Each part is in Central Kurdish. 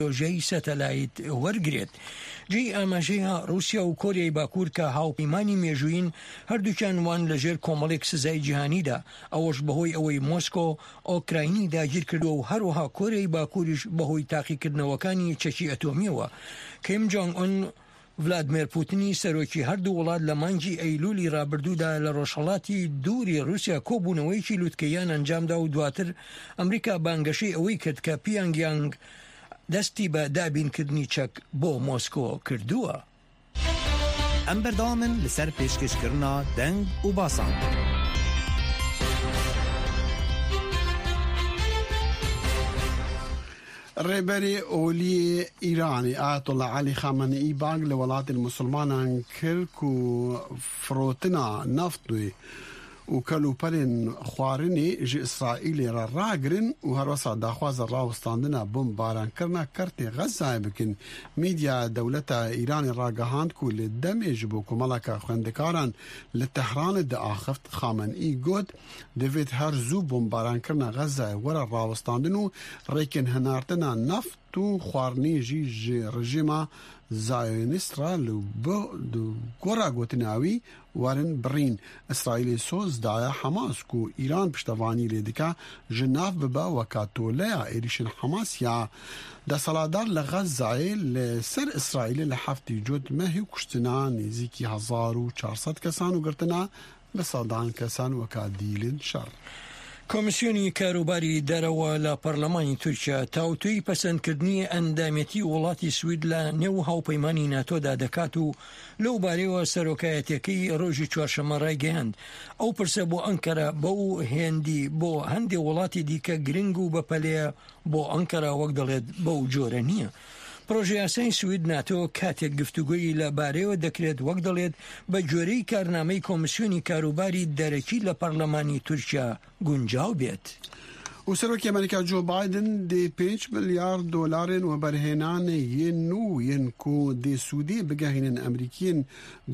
تەکنۆلۆژیای سەتەلایت وەرگرێت. جێی ئاماژەیە رووسیا و کۆریای باکوور کە هاوپەیمانی مێژووین هەردووکیان وان لەژێر کۆمەڵێک سزای جیهانیدا، ئەوەش بەهۆی ئەوەی مۆسکۆ ئۆکراینی داگیر کردووە و هەروەها کۆریای باکووریش بەهۆی تاقیکردنەوەکانی چەکی ئەتۆمیەوە. کیم جۆنگ ئون ڤلادیمیر پوتینی سەرۆکی هەردوو وڵات لە مانگی ئەیلولی ڕابردوودا لە ڕۆژهەڵاتی دووری رووسیا کۆبوونەوەیکی لووتکەیان ئەنجامدا و دواتر ئەمریکا بانگەشەی ئەوەی کرد کە پیانگیانگ دەستی بە دابینکردنی چەک بۆ مۆسکۆ کردووە. ئەم بەردەوامن لەسەر پێشکەشکردنا دەنگ و باسان. ڕێبەری ئۆلی ئیرانی ئایەتوڵا عەلی خامنەئی بانگ لە وڵاتی مسلمانان کرد و فرۆتنا نەفتوی و کەلوپەرێن خواردنی ji ئیسرائیلê re ragirin û her wesa daxwaza rawestandina bombarankirinê Kertê Xezayê bikin. Mîdya dewleta Îranê ragihand ku li demê ji bo komeleka xwendekaran li Tehranê diaxift. Xameneî got divêt her zû bombarankirina Xezayê were rawestandin û rêkên hinartina neft û xwarinî jî ji rejîma Zayonîst re li gora gotina wî werin birîn. İsraîlê soz daye Hemas ku Îran piştevanî lê dike ji nav bibe weka toleya êrişên Hemas ya desaladar li Xezayê li ser İsraîlê li heftê cot mehî kuştina nêzîkî 1400 kesan û girtina bi sedan kesan weka dîlên şer. کۆمیسیۆنی کاروباری دەرەوە لە پەرلەمانی تورکیا تاوتوی پەسەندکردنی ئەندامەتی وڵاتی سوید لە نێو هاوپەیمانی ناتۆدا دەکات و لەو بارەوە سەرۆکایەتەکەی ڕۆژی چوارشەممە ڕایگەیاند. ئەو پرسە بۆ ئەنکەرە بەو هێندی بۆ هەندێک وڵاتی دیکە گرنگ و بەپەلەیە بۆ ئەنکەرا وەک دەڵێت بەو جۆرە نییە. پرۆژه یاسای سوید ناتۆ کاتێک گفتوگۆیی لە بارەوە دەکرێت وەک دەڵێت بە جۆرەی کارنامەی کۆمیسیۆنی کاروباری دەرەکی لە پەرلەمانی تورکیا گونجاو بێت. و سەرۆکی ئەمریکا جۆ بایدن دێ 5 ملیارد دۆلارên وەبەرهێنانê nû yên ku dê Sûdiyê bigehînin Emerîkiyên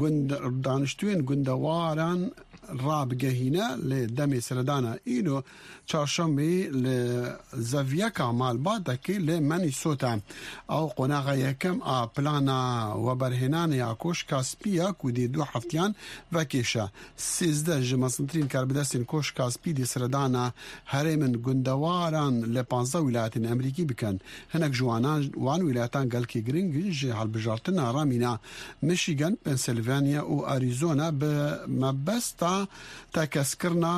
daniştûyên gundewaran rabigehîne lê demê seredana îro çarşembê li zeviyeka malbatekê li Minnesota. Ew qonaxa yekem a plana weberhênanê ya Koşka Spî ya ku dê 2 heftiyan vekêşe. 13 ji mezintirîn karbidestên Koşka Spî dê seredana herêmin gundewaran li 15 wilayetên Emerîkî bikin. Hinek ji wan wilayetan gelkî giring ji helbijartina Ramîna, Michigan, Pennsylvania û Arizona bi mebesta tekeskirina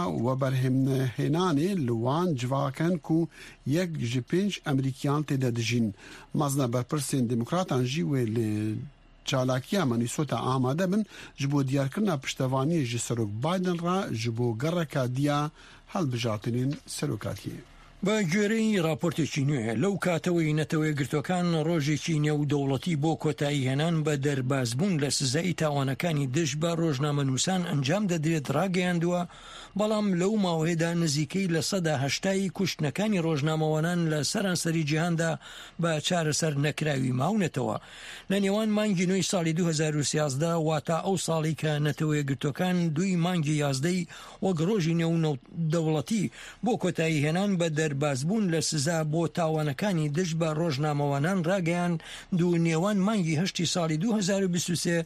weberhênanê li wan civakin ku yek ji 5 Emerîkiyan têde dijîn. Mezna berpirsên demokratan jî wê li çalakiya Minnesota amade bin ji bo diyarkirina piştevaniyê ji Serok Biden re ji bo gereka diya هەڵبژارتنین سەرۆکاتیە. بە گوێرەی راپۆرتێکی نوێ لەو کاتەوەی نەتەوەی گرتوەکان ڕۆژێکی نێودەوڵەتی بۆ کۆتایی هێنان بە دەربازبوون لە سزایی تاوانەکانی دژ بە ڕۆژنامەنووسان ئەنجام دەدرێت ڕاگەیاندووە، بەڵام لەو ماوەیەدا نزیکەی لە 180 کوشتنەکانی ڕۆژنامەوانان لە سەرانسەری جیهاندا بە چارەسەر نەکراوی ماونێتەوە. لە نێوان مانگی نوێی ساڵی 2013 واتە ئەو ساڵی کە نەتەوەی گرتوەکان دوی مانگی 11 وەک ڕۆژی نێودەوڵەتی بۆ کۆتایی هێنان بە دەربازبوون لە سزا بۆ تاوانەکانی دژ بە ڕۆژنامەوانان ڕاگەیان دوو نێوان مانگی هەشتی ساڵی 2023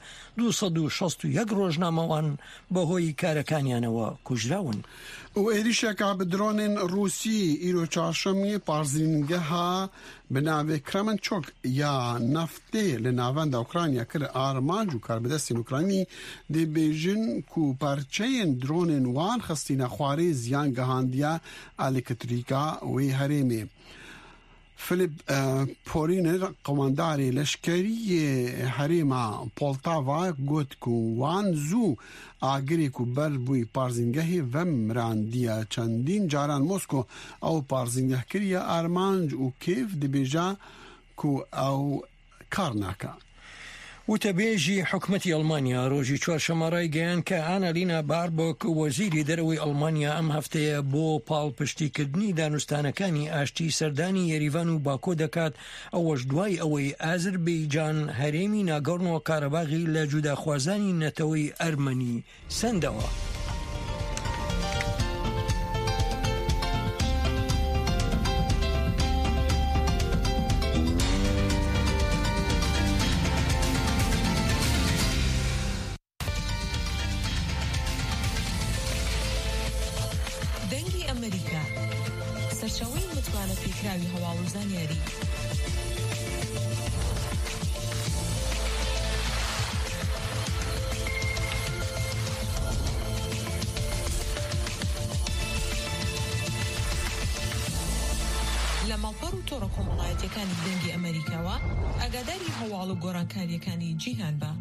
261 ڕۆژنامەوان بەهۆی کارەکانیانەوە کوژراون. و êrişeka bi dronên Rûsî îro çarşemê parzîngeha bi navê Kremençuk ya neftê li navenda Ukrayna kir armanc û karbidestên Ukraynî dê bêjin ku parçeyên dronên wan xistîne xwarê ziyan gihandiya elektrîka wê herêmê. Filip Porîner qemandarê leşkeriyê herêma Poltava got ku wan zû agirê ku ber bûyî parzîngehê vemirandiye. Çendîn caran Mosko ew parzîngeh kiriye armanc û kêv dibêje ku ew kar nake. وتەبێژی حکومەتی ئەڵمانیا ڕۆژی چوارشەممە ڕایگەیان کە ئانەلینا باربۆک وەزیری دەرەوەی ئەڵمانیا ئەم هەفتەیە بۆ پاڵپشتیکردنی دانوستانەکانی ئاشتی سەردانی یەریڤان و باکۆ دەکات، ئەوەش دوای ئەوەی ئازەربەیجان هەرێمی ناگۆرنۆ کارەباغی لە جوداخوازانی نەتەوەی ئەرمەنی سەندەوە. پێشەوەی متمانە پێکراوی هەواڵ و زانیاری. لە ماڵپەڕ و تۆڕە کۆمەڵایەتیەکانی دەنگی ئەمریکاوە ئاگاداری هەواڵ و گۆڕانکاریەکانی جیهان بە.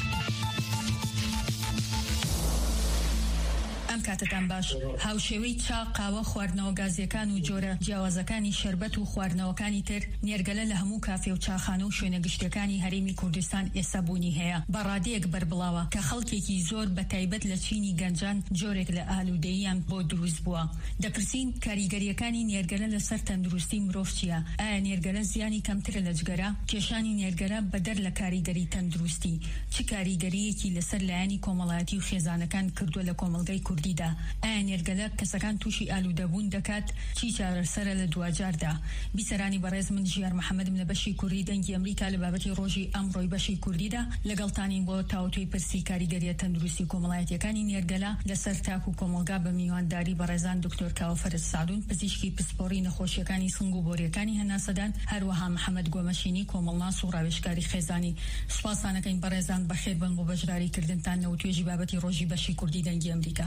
کاتتان باش. هاوشێوەی چا، قاوە، خواردنەوە گازیەکان و جۆرە جیاوازەکانی شەربەت و خواردنەوەکانی تر نێرگەلە لە هەموو کافێ و چاخانە و شوێنە گشتەکانی هەرێمی کوردستان ئێستا بوونی هەیە. بە ڕادەیەک بەربڵاوە کە خەڵکێکی زۆر بە تایبەت لە چینی گەنجان جۆرێک لە ئالوودەییان بۆ دروست بووە. دەپرسین کاریگەریەکانی نێرگەلە لەسەر تەندروستی مرۆڤ چییە؟ ئایا نێرگەلە زیانی کەمترە لە جگەرە؟ کێشانی نێرگەلە بەدەر لە کاریگەری تەندروستی چ کاریگەریەکی لەسەر لایەنی کۆمەڵایەتی و خێزانەکان کردووە لە کۆمەڵگەی کوردیدا؟ ئایا نێرگەلە کەسەکان تووشی ئالوودەبوون دەکات؟ چی چارەسەرە لە دوجاردا؟ بیسەرانی بەڕێز من ژیار محەممەدم لە بەشی کوردی دەنگی ئەمریکا لە بابەتی ڕۆژی ئەمڕۆی بەشی کوردیدا لەگەڵتانین بۆ تاوتوی پرسی کاریگەریە تەندروستی کۆمەڵایەتیەکانی نێرگەلە لەسەر تاک و کۆمەلگا بە میوانداری بەڕێزان دکتۆر کاوە فەرز سعدون، پزیشکی پسپۆڕی نەخۆشیەکانی سنگ و بۆریەکانی هەناسەدان، هەروەها محەممەد گۆمەشینی کۆمەڵناس و ڕاوێژکاری خێزانی. سوپاسانەکەین بەڕێزان بەخێر بن بۆ بەشداریکردنتان لە توێژی بابەتی ڕۆژی بەشی کوردی دەنگی ئەمریکا.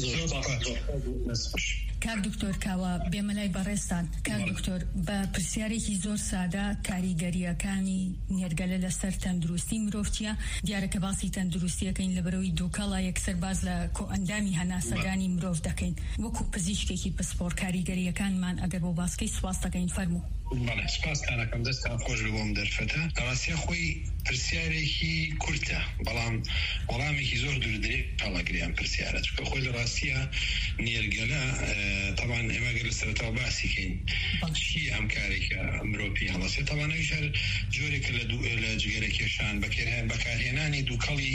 کاک دکتۆر کاوە بێمەلای بەڕێستان. کاک دکتۆر بە پرسیارێکی زۆر سادە کاریگەریەکانی نێرگەلە لەسەر تەندروستی مرۆڤ چییە؟ دیارەکە باسی تەندروستیەکەین لەبەرەوەی دووکەڵە یەکسەر باز لە ئەندامی هەناسەدانی مرۆڤ دەکەین. وەکو پزیشکێکی پسپۆڕ کاریگەریەکانمان ئەگەر بۆ باسکەی سواس دەکەین فەرموو. بەڵێ سپاسکارەکەم، دەستان خۆش بۆم دەرفەتە. ڕاستیە خۆی پرسیارێکی کورتە، بەڵام وەڵامێکی زۆر دوورودرێ هەڵەگریان پرسیارە، چونکە خۆی لە ڕاستیە نێرگەلە تەوان ئێمە گەر لە سەرەتاوە باسیکەین چی ئەم کارێکە مرۆڤی هەڵەسێت. تەوان ئەویش هەر جۆرێکە لە جگەرە کێشان بەکارهێنانی دووکەڵی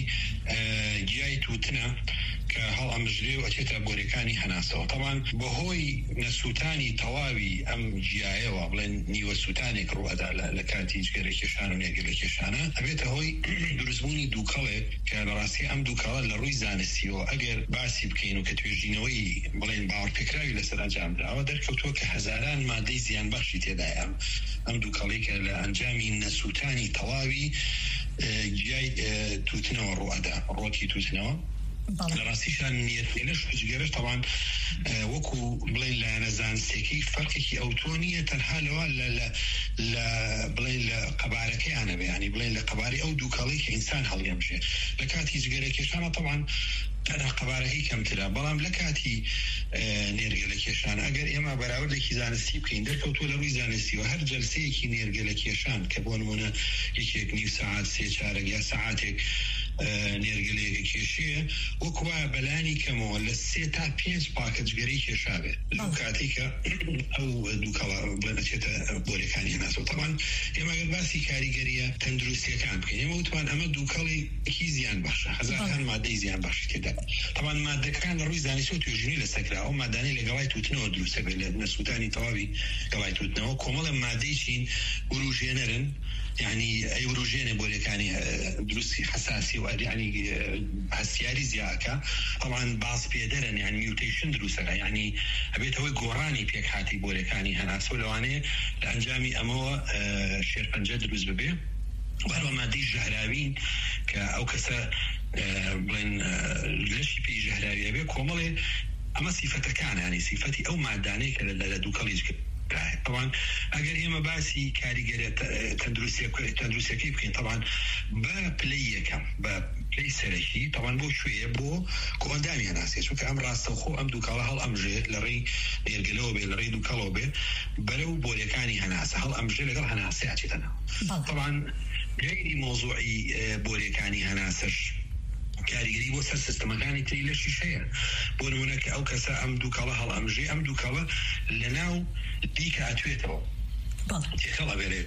گیای تووتنە کە هەڵ ئەمژرێ و ئەچێتە بۆریەکانی هەناسەوە. تەوان بەهۆی نەسووتانی تەواوی ئەم گیایەوە بڵێن نیوە سووتانێک ڕوئەدا لە کاتی جگەرە کێشان و نێرگەلە کێشانە ئەبێتە هۆی دروستبوونی دووکەڵێک کە لە ڕاستی ئەم دووکەڵە لە ڕووی زانستیەوە ئەگەر باسی بکەین و کە توێژینەوەی بڵێن باوەڕپێکراوی لەسەر ئەنجامدراوە دەرکەوتووە کە هەزاران مادەی زیانبەخشی تێدایە ئەم دووکەڵێک کە لە ئەنجامی نەسووتانی تەواوی گیای تووتنەوە ڕوئەدا، ڕۆکی تووتنەوە. لە ڕاستیشان نێرگەلەش جگەرەش تەوان وەکو بڵێن لە نەزانستێکی فەرقێکی ئەوتۆنیە تەنها لەوە لە بڵێن لە قەبارەکەیانە بێ، ینی بڵێن لە قەباری ئەو دووکەڵی کە ئینسان هەڵیەمژێ. لە کاتی جگەرە کێشانە تەوان تەنها قەبارەکەی کەمترە، بەڵام لە کاتی نێرگەلە کێشان ئەگەر ئێمە بەراوردێکی زانستی بکەین دەرکەوتووە لە ڕووی زانستیەوە هەر جەلسەیەکی نێرگەلە کێشان کە بۆ نمونە یەکێک نیو سەعات سێ چارەگ یا سەعاتێک نێرگەلەیەکە کێشەیە وەکوە بەلانی کەمەوە لە 3 تا 5 پاکەجگەری کێشابێت لەو کاتێکە ئەو دووکەڵە بڵێنەچێتە بۆریەکانی هەناسەوە. تەوان ئێمە گەر باسی کاریگەریە تەندروستیەکان بکەین ئێمە وتوان ئەمە دووکەڵێکی زیان باشە، هەزاران مادەی زیان باشی تێدا. تەوان مادەکان لە ڕووی زانستی و توێژینی لەسەرکرا ئەو مادانەی لە گەڵای تووتنەوە دروستە بێت لە نەسووتانی تەواوی گەڵای تووتنەوە کۆمەڵە مادەی چین وروژێنەرن، یعنی ئەی وروژێنە بۆریەکانی دروستی حساسی و یعنی هەستیاری زیاکە طبعا باس پێدەرن، یعنی میوتیشن دروستەکە، یعنی ئەبێتەوەی گۆڕانی پێک هاتی بۆریەکانی هەناسە و لەوانەیە لە ئەنجامی ئەمەوە شێرپەنجە دروست ببێ. وهروە مادەی ژەهراوین کە ئەو کەسە بڵێن لەشی پێی ژەهراویە بێ کۆمەڵێ ئەمە سیفەتەکان، ینی سیفەتی ئەو مادانەی کە لە دووکەڵیش طبعا ئەگەر ئێمە باسی کاریگەری تەندروستیەکەی بکەین طبعا بە پلەی یەکەم بە پلەی سەرەکی طبعا بۆ شوێیە بۆ کۆندامی هەناسێت، چونکە ئەم ڕاستەوخۆ ئەم دووکەڵە هەڵ ئەمژێت لە ڕێی نێرگەلەوە بێ لە ڕێی دووکەڵەوە بێ بەرەو بۆریەکانی هەناسە هەڵ ئەمژێت لەگەڵ هەناسە ئاچێتەنەوە. طبعا غێری مۆزوعی بۆریەکانی هەناسەش کاریگەری بۆ سەر سیستەمەکانی تری لە شیشەیە. بۆ نمونە کە ئەو کەسە ئەم دووکەڵە هەڵ ئەمژێ ئەم دووکەڵە لە ناو دیکە ئەتوێتەوە تێکەڵە بێرێ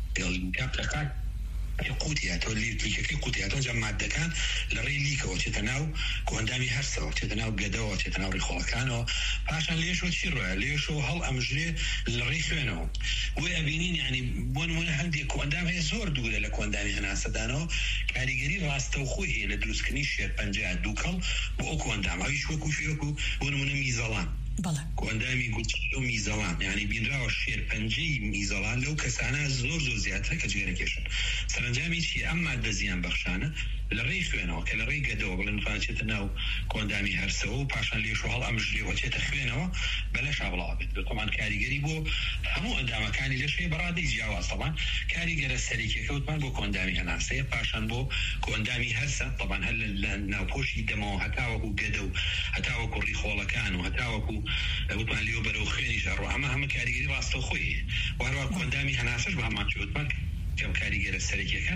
کاپەکان قوتیاتەوە لیکەکەی قوتیاتەوە جا مادەکان لە ڕێی لیکەوە چێتە ناو کۆندامی هەرسەوە چێتە ناو گەدەوە چێتە ناو ڕێخۆڵەکانەوە پاشان لێشەوە چی ڕۆیە لێشەوە هەڵ ئەمژرێ لە ڕێی خوێنەوە وێ ئەبینین یعنی بۆ نمونە هەندێک کۆندام هەیە زۆر دوورە لە کۆندامی هەناسەدانەوە کاریگەری ڕاستەوخۆی هەیە لە دروستکردنی شێرپەنجە دووکەڵ بۆ ئەو کۆندام ئەویش وەکو بۆ نمونە میزەڵان کۆندامی گوچی و میزەڵان یعنی بینراوە شێر پەنجەی میزەڵان لەو کەسانە زۆر زیاترە کە جگەرە کێشن. سەرنجامی چی؟ ئەم مادە زیان بەخشانە لە ڕێی خوێنەوە کە لە ڕێی گەدەوە بڵێن فانچێتە ناو کۆندامی هەرسەوە و پاشان لێش و هەڵ ئەم ژلێەوە چێتە خوێنەوە بەلەشا بڵاو بێت. بەڵام کاریگەری بۆ هەموو ئەندامەکانی لەشێ بەڕادەی جیاواز طبعاً کاریگەرە سەرێکیەکەوتمان بۆ کۆندامی هەناسەیە پاشان بۆ کۆندامی هەرسە طبعاً هەر لە ناوپۆشی دەمەوە هەتاوەکو گەدە و هەتاوەکو ڕیخۆڵەکان و هەتاوەکو وتمان لێو بەرەو خوێنیش ئەڕۆ ئەمە کاریگەری ڕاستەوخۆیە. وهروە کۆندامی هەناسەش بە هەمان وتمان کەم کاریگەرە سەرێکیەکە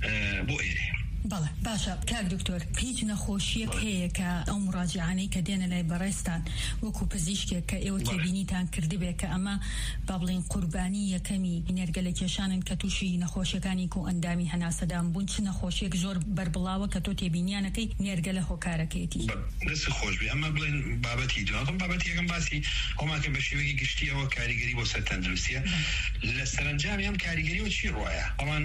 بۆ ئێرە. بەڵێ باشە کاک دکتۆر هیچ نەخۆشیەک هەیە کە ئەو مراجعانەی کە دێنە لای بەڕێستان وەکو پزیشکێک کە ئێوە تێبینیتان کردبێ کە ئەمە با بڵێن قوربانی یەکەمی نێرگەلە کێشانن کە تووشی نەخۆشیەکانی و ئەندامی هەناسەدان بوون چ نەخۆشیێک زۆر بربڵاوە کە تۆ تێبینیانەکەی نێرگەلە هۆکارەکەیەتی؟ دەست خۆش بێ ئەمە بڵێن بابەتی دواتم بابەتی یەکەم باسی ئەوماکە بە شێوەیەکی گشتیەوە کاریگەری بۆ سەر تەندروستیە. لە سەرنجامی ئەم کاریگەریەوە چی ڕۆیە؟ ئەوان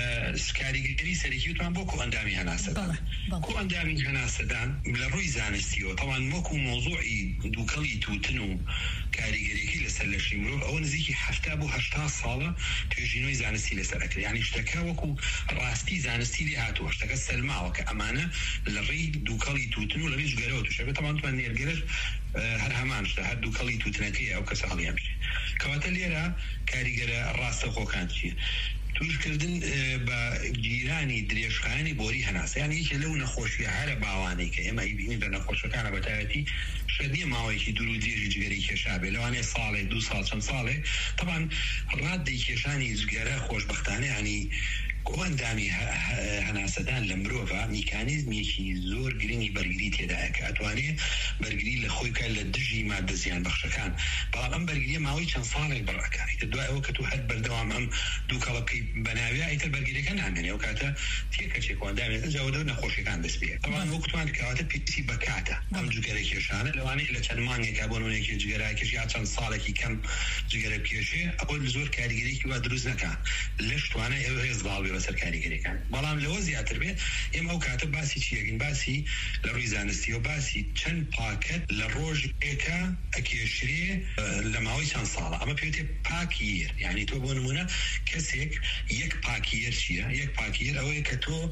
کاریگەری سەرەکی وتمان بۆ ئەندامی هەناسەدان کو ئەندامی هەناسەدان لە ڕووی زانستیەوە تەوان وەکو مۆزوعی دووکەڵی تووتن و کاریگەریەکەی لەسەر لەشی مرۆڤ ئەوە نزیکی 70 بۆ 80 ساڵە توێژینەوەی زانستی لەسەر ئەکرێ. یعنی شتەکە وەکو ڕاستی زانستی لێ هاتووە شتەکە سەلماوە کە ئەمانە لە ڕێی دووکەڵی تووتن و لە ڕێی ژگەرەوە تووشەکە تەوان توان نێرگەلەش هەر هەمان شتە هەر دووکەڵی تووتنەکەی ئەو کەسە هەڵیان بشێ. کەواتە لێرە کاریگەرە ڕاستەخۆکان چییە؟ توشکردن بە گیرانی درێژخایانی بۆری هەناسە یعنی یەکێ لەو نەخۆشیە هەرە باوانەی کە ئێمە ئیبینین لە نەخۆشەکانە بەتایبەتی شەدیە ماوەیەکی دوور و درێژی جگەرەی کێشا بێ لەوانەیە ساڵێک 2 ساڵ چەند ساڵێ طبعاً ڕادەی کێشانی جگەرە خۆشبەختانە ینی ئەندامی هەناسەدان لە مرۆڤ میکانیزمێکی زۆر گرنگی بەرگری تێدایە کە ئەتوانێت بەرگری لە خۆی بکات لە دژی مادە زیان بەخشەکان. بەڵام ئەم بەرگریە ماوەی چەند ساڵێک بەڕاکاری دوای ئەوە کە تو هەر بەردەوام ئەم دووکەڵە بکەی بەناوی ئیتر بەرگریەکە نامێنێ ئەو کاتە تێکەچێک ئەندامێت جاودە نەخۆشیەکان دەست پێ. طبعاً وەکوتمان کەواتە پێویستی بەکاتە ئەم جگەرە کێشانە لەوانەیە لە چەند مانگێکا بۆ نمونەیەکی جگەرەکێش یا چەند ساڵێکی کەم جگەرە پێشێ ئەوە زۆر کاریگەریەکی وا دروست نەکات لەش توانە ئێوە هێزباڵ بێ بەسەر کاریگەریەکان. بەڵام لەوە زیاتر بێت ئێمە ئەو کاتە باسی چیەکەین باسی لە ڕووی زانستی و باسی چەند پاکەت لە ڕۆژێکە ئەکێشرێ لە ماوەی چەند ساڵە ئەمە پێوتێ پاکیر. یعنی تۆ بۆ نمونە کەسێک یەک پاکیر چییە؟ یەک پاکیر ئەوەیە کە تۆ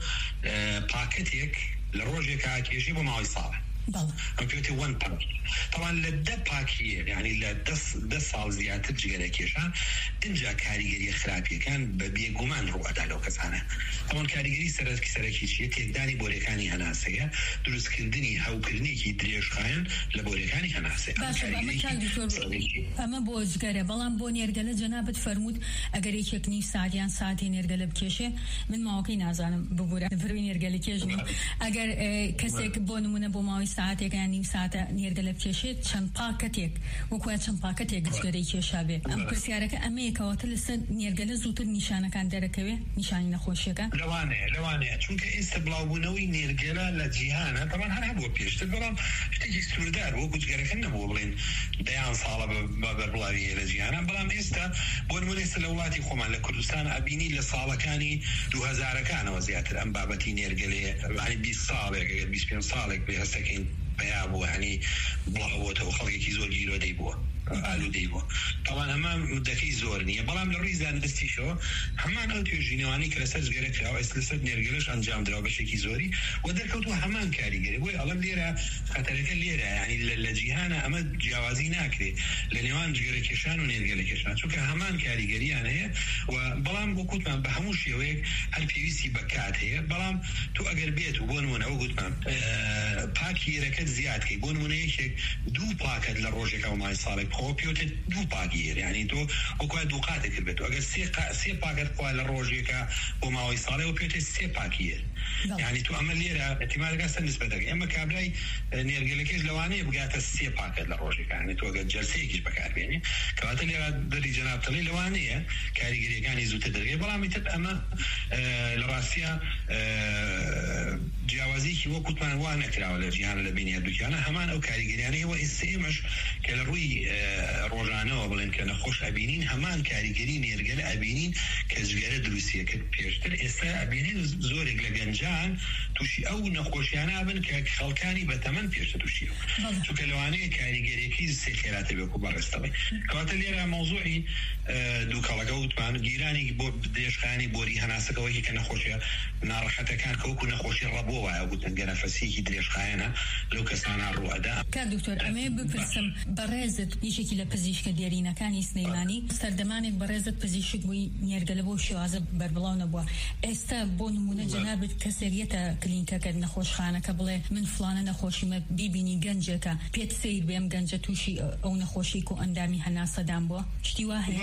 پاکەتێک لە ڕۆژێکە ئاکێشی بۆ ماوەی ساڵە ئەمپێتی وان پاک طبعا لە 10 پاکیە یعنی لە 10 ساڵ زیاتر جگەرە کێشان اینجا کاریگەری خراپیەکان بە بێگومان ڕوئەدا لەو کەسانە. ئەوان کاریگەری سەرەکی چیە؟ تێکدانی بۆرەکانی هەناسەیە دروستکردنی هەوکردنێکی درێژخایەن لە بۆرەکانی هەناسەیە. ئەمە بۆ جگەرە بەڵام بۆ نێرگەلە جەنابەت فەرموود ئەگەر یەکێک نیو ساعتیان ساعتی نێرگەلە بکێشێ من ماوەکەی نازانم ببوورە بڕوی نێرگەلە کێژنی ئەگەر کەسێک بۆ نمونە بۆ ماوەی ساعتێکیان نیم ساعتە نێرگەلە بکێشێت چەند پاکەتێک وەکوە چەند پاکەتێک جگەرەی کێشا بێ. ئەم پرسیارەکە ئەمەیەکەوەتە لەسەر نێرگەلە زووتر نیشانەکان دەرەکەوێ نیشانی نەخۆشیەکە لەوانەیە چونکە ئێستا بڵاوبوونەوەی نێرگەلە لە جیهانە طبعاً هەر هەبووە پێشتر بەڵام شتێکی سوودار بۆ جگەرەکە نەبووە بڵێن 10 ساڵە بەربڵاوی هەیە لە جیهانە. بەڵام ئێستا بۆ نمونە ئێستا لە وڵاتی خۆمان لە کوردستان ئەبینی لە ساڵەکانی 2000ەکانەوە زیاتر ئەم بابەتی نێرگەلەیە ینی 20 ساڵێک 25 ساڵێک بێ هەستەکەین بەیا بووە هەنی بڵاوبووەوە خەڵکێکی زۆر گیرۆدەی بووە ئالوودەی بووە. طبعاً ئەمە مدەکەی زۆر نییە بەڵام لە ڕووی زانستیشەوە هەمان ئەو توێژینەوانی کە لەسەر جگەرە کراوە ئێستا لەسەر نێرگەلەش ئەنجام درا بەشێکی زۆری و دەرکەوتووە هەمان کاریگەری بۆی ئەڵەم لێرە خەتەرەکە لێرە ینی لە جیهانە ئەمە جیاوازی ناکرێت لە نێوان جگەرە کێشان و نێرگەلە کێشان چونکە هەمان کاریگەریان هەیە و بەڵام بۆ کوتمان بە هەموو شێوەیەک هەر پێویستی بەکات هەیە. بەڵام تۆ ئەگەر بێت و بۆ نمونە ئەو گوتمان پاکیرەکەت زیادکەی بۆ نمونە یەکێک 2 پاکەت لە ڕۆژێکە و مای ساڵێک خۆ پێوتێت 2 پاکیر یعنی تۆ وەکوە دووقاتێک کرد ئەگەر 3 پاکەت خوا لە ڕۆژێکە بۆ ماوەی ساڵێەوە پێوتێت 3 پاکیر یعنی تو ئەمە لێرە احتیمالەکە سەر نسبەتەکە ئێمە کابرای نێرگەلەکەش لەوانەیە بگاتە 3 پاکەت لە ڕۆژێکانی تۆ ئەگەر جەرسەیەکیش بەکاربێنی کەواتە لێرە دەری جەناب تەڵی لەوانەیە کاریگەریەکانی زووتر دەرگێ. بەڵام ئەمە لڕاستیە جیاوازیکی وەکوتمان وان نەکراوە لە جیهان لە بینی هەردووکیانە هەمان ئەو کاریگەریانەیەوە ئێستێمەش کە لە ڕووی ڕۆژانەوە بڵێن کە نەخۆش ئەبینین هەمان کاریگەری نێرگەلە ئەبینین کە جگەرە دروستیەکە پێشتر ئێستا ئەبینین زۆرێک لە گەنجان تووشی ئەو نەخۆشیانە بن کە خەڵکانی بەتەمەن پێشتر تووشیەوە چونکە لەوانەیە کاریگەریەکی سێ خێراتە بێ و بەڕێستەڵێ کەواتە لێرە مەوزوعی دووکەڵەکە وتمان گیرانی بۆ درێژخانی بۆری هەناسەکەوەی کە نەخۆشیە ناڕەحەتەکان کەوەکو نەخۆشی ڕەبووە وایە گوتن گەنەفەسیەکی درێژخایەنە لەو کەسانە ڕوئەدا. کاک دکتۆر ئەمێ بپرسم بەڕێزت یەکێکی لە پزیشکە دیێرینەکانی سنەیمانی سەردەمانێک بەڕێزت پزیشک بووی نێرگەلە بۆ شێوازە بەربڵاو نەبووە ئێستا بۆ نمونە جەنابەت کەسێریەتە کلینیکەکە نەخۆشخانەکە بڵێ من فلانە نەخۆشیمە بیبینی گەنجێکە پێت سیر بێم گەنجە تووشی ئەو نەخۆشی و ئەندامی هەناسەدان بووە شتی وا هەیە؟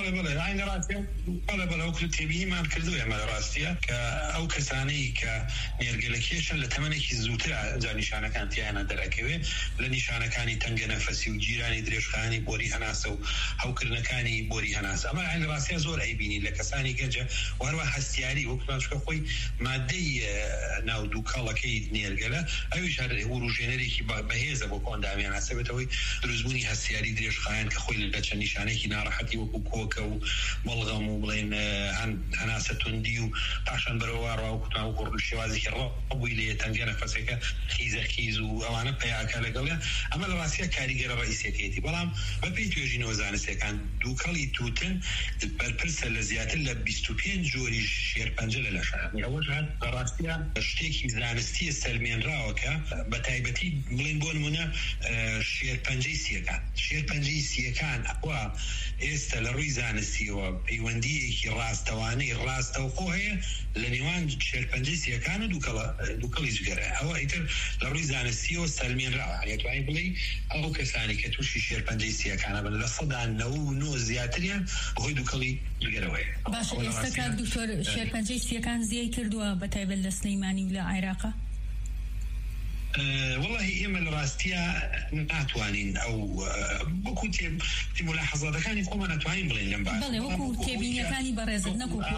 بەڵێ وەکو تێبینیمان کردووە ئێمە لە ڕاستیە کە ئەو کەسانەی کە نێرگەلەکێشن لە تەمەنێکی زووتر جا نیشانەکان تیانە دەرەکەوێ لە نیشانەکانی تەنگە نەفەسی و جیرانی درێژخانی بۆری هەناسە و هەوکردنەکانی بۆری هەناسە ئەمە لە ڕاستیە زۆر ئەیبینی لە کەسانی گەنجە وەروە هەستیاری وەکومان چکە خۆی مادەی ناو دووکەڵەکەی نێرگەلە ئەویش هەر وروژێنەرێکی بەهێزە بۆ ئەندامی هەناسە بێتەوەی دروستبوونی هەستیاری درێژخایان کە خۆی لە چەند نیشانێکی ناڕەحەتی وەکو کۆکە و بەڵغەم و بڵێن هەناسە توندی و پاشان بەرەوە ڕاوکوتان و گوڕ شێوازێکی ڕەبووی لێ تەنگە نەفەسەکە خیزەخیز و ئەوانە پەیاکە لەگەڵیان ئەمە لە ڕاستیە کاریگەرە ڕئیسیەکەیەتی بەڵام بەپێی توێژینەوە زانستیەکان دووکەڵی تووتن بەرپرسە لە زیاتر لە 25 جۆری شێرپەنجە لە لەشان ئەوەش هەر بە ڕاستیە شتێکی زانستی سەلمێنراوەکە بە تایبەتی بڵێن بۆ نمونە شێرپەنجەی سیەکان ئەوە ئێستا لە ڕووی زانستیەوە پەیوەندیەکی ڕاستەوانەی ڕاستەوخۆ هەیە لە نێوان شێرپەنجەی سیەکان و دووکەڵی جگەرە ئەوە ئیتر لە ڕووی زانستیەوە سەلمێنراوە هەیەتوانی بڵێ ئەو کەسانی کە تووشی شێرپەنجەی سیەکانە بن لە 99 زیاتریان بەهۆی دووکەڵی جگەرەوەیە. باشە ئێستا کاک دکتۆر شێرپەنجەی سیەکان زیای کردووە بە تایبەت لە سنەیمانی و لە عێراقا؟ والله ئێمە لە ڕاستیە ناتوانین ئەو وەکو ملاحەزاتەکانی خۆمان ناتوانین بڵێن لەم بارە بەڵێ وەکو تێبینیەکانی بەڕێزت نەکوکو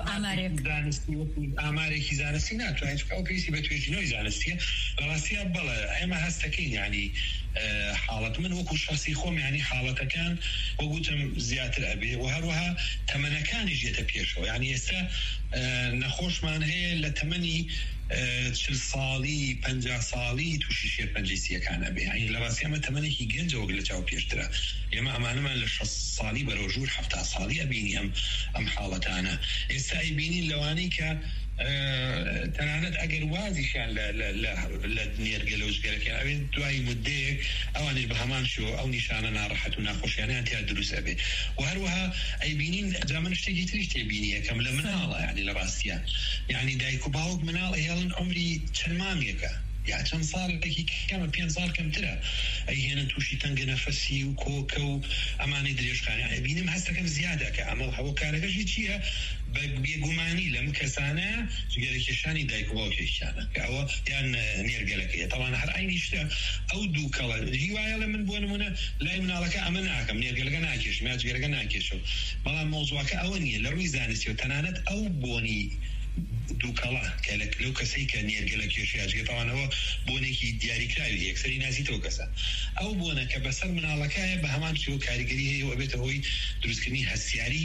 ئامارێکی زانستی ناتوانین ئەو پێویستی بە توێژینەوەی زانستیە لە ڕاستیە بەڵێ ئێمە هەستەکەین ینی حاڵەت من وەکو شخصی خۆم ینی حاڵەتەکان وەگوتم زیاتر ئەبێ و هەروەها تەمەنەکانی ژێتە پێشەوە ینی ئێستا نەخۆشمان هەیە لە تەمەنی 40 ساڵی 50 ساڵی تووشی شێرپەنجەی سیەکان ئەبێ ینی لە ڕاستی ئەمە تەمەنێکی گەنجەوە لە چاو پێشترە ئێمە ئەمانەمان لە 60 ساڵی بەرەوژوور 70 ساڵی ئەبینی ئەم حاڵەتانە ئێستا ئەیبینین لەوانەی کە تەنانەت ئەگەر وازیشان لە نێرگەلە و جگەرەکە ئەوێن دوای مدەیەک ئەوانش بە هەمان شۆ ئەو نیشانە ناڕەحەت و ناخۆشیانیان تیا دروست ئەبێ و هەروەها ئەیبینین جا من شتێکی تریش تێبینی یەکەم لە مناڵە ینی لە ڕاستیە ینی دایک و باوک مناڵ هێڵن عمری چەند مانگێکە یا چەند ساڵێکی کەمە 5 ساڵ کەمترە ئەیهێنن تووشی تەنگە نەفەسی و کۆکە و ئەمانەی درێژخانیان ئەبینم هەستەکەم زیادەکە ئەمە هەوەکارەکەشی چییە بە بێگومانی لەم کەسانە جگەرەکێشانی دایک و باوکێکیانە کە ئەوە یان نێرگەلەکەیە تەواە هەر عینی شتە ئەو دووکەڵە هیوایە لە من بۆ نمونە لای مناڵەکە ئەمە ناکەم نێرگەلەکە ناکێشم یا جگەرەکە ناکێشم بەڵام مۆزوعەکە ئەوە نییە لە ڕووی زانستی و تەنانەت ئەو بۆنی دووکەڵە کە لەو کەسەی کە نێرگەلە کێشیاژێتەوانەوە بۆنێکی دیاریکراوی یەکسەری نازیتەوە کەسە ئەو بۆنە کە بەسەر مناڵەکەیە بە هەمان شێوە کاریگەری هەیە و ئەبێتە هۆی دروستکردنی هەستیاری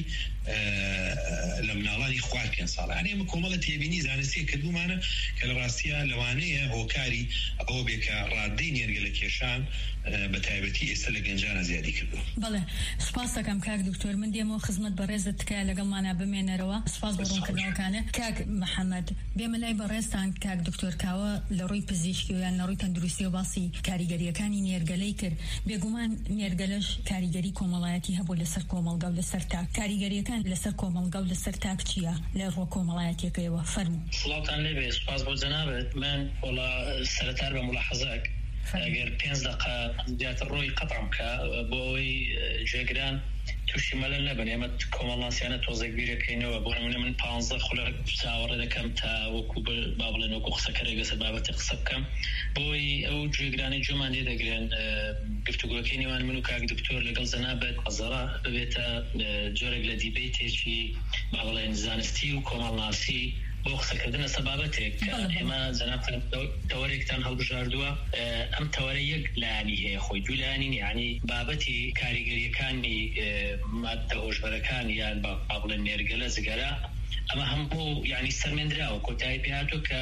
لە مناڵانی خوار 5 ساڵ ئەمە کۆمەڵە تێبینی زانستی کردومانە کە لە ڕاستیە لەوانەیە هۆکاری ئەوە بێکە ڕادەی نێرگەلە کێشان بە تایبەتی ئێستا لە گەنجانە زیادی کردووە. بەڵێ سوپاس دەکەم کاک دکتۆر من دێمەوە خزمەت بەڕێزت تکایە لەگەڵمانە بمێنەرەوە سوپاس بە ڕوونکردنەوەکانە. کاک محەممەد بێمە لای بەڕێستان کاک دکتۆر کاوە لە ڕووی پزیشکی و یان لە ڕووی تەندروستی و باسی کاریگەریەکانی نێرگەلەی کرد بێگومان نێرگەلەش کاریگەری کۆمەڵایەتی هەبوو لەسەر کۆمەڵگا و لەسەر تاک کاریگەریەکان لەسەر کۆمەڵگا و لەسەر تاک چییە لە ڕۆ کۆمەڵایەتیەکەیەوە فەرموو. سڵاوتان لێبێ سوپاس بۆ جەنابەت من وڵا سەرەتار بە ملاحەزەک ئەگەر 5 دقیقە زیاتر ڕۆی قەتعم کە بۆ ئەوەی گوێگران تووشی مەلەل نەبن ئێمە کۆمەڵناسیانە تۆزێک بیرەکەینەوە بۆ نمونە من 15 خولەک چاوەڕێ دەکەم تا وەکو با بڵێن وەکو قسەکەرێک لەسەر بابەتی قسە بکەم بۆی ئەو گوێگرانی جۆمان لێ دەگرێن گفتوگۆکەی نێوان من و کاک دکتۆر لەگەڵ جەنابەت ئەزەرا ببێتە جۆرێک لە دیبەیتێکی با بڵێن زانستی و کۆمەڵناسی بۆ قسەکردنە سەبابەتێک ئێمە جەنابتان تەوەرێکتان هەڵبژاردووە ئەم تەوەرە یەک لایانی هەیە خۆی دوو لایانی یعنی بابەتی کاریگەریەکانی مادە هۆشبەرەکان یان با بڵێن نێرگەلە جگەرە ئەمە هەموو یعنی سەرمێنراوە کۆتایی پێهاتوە کە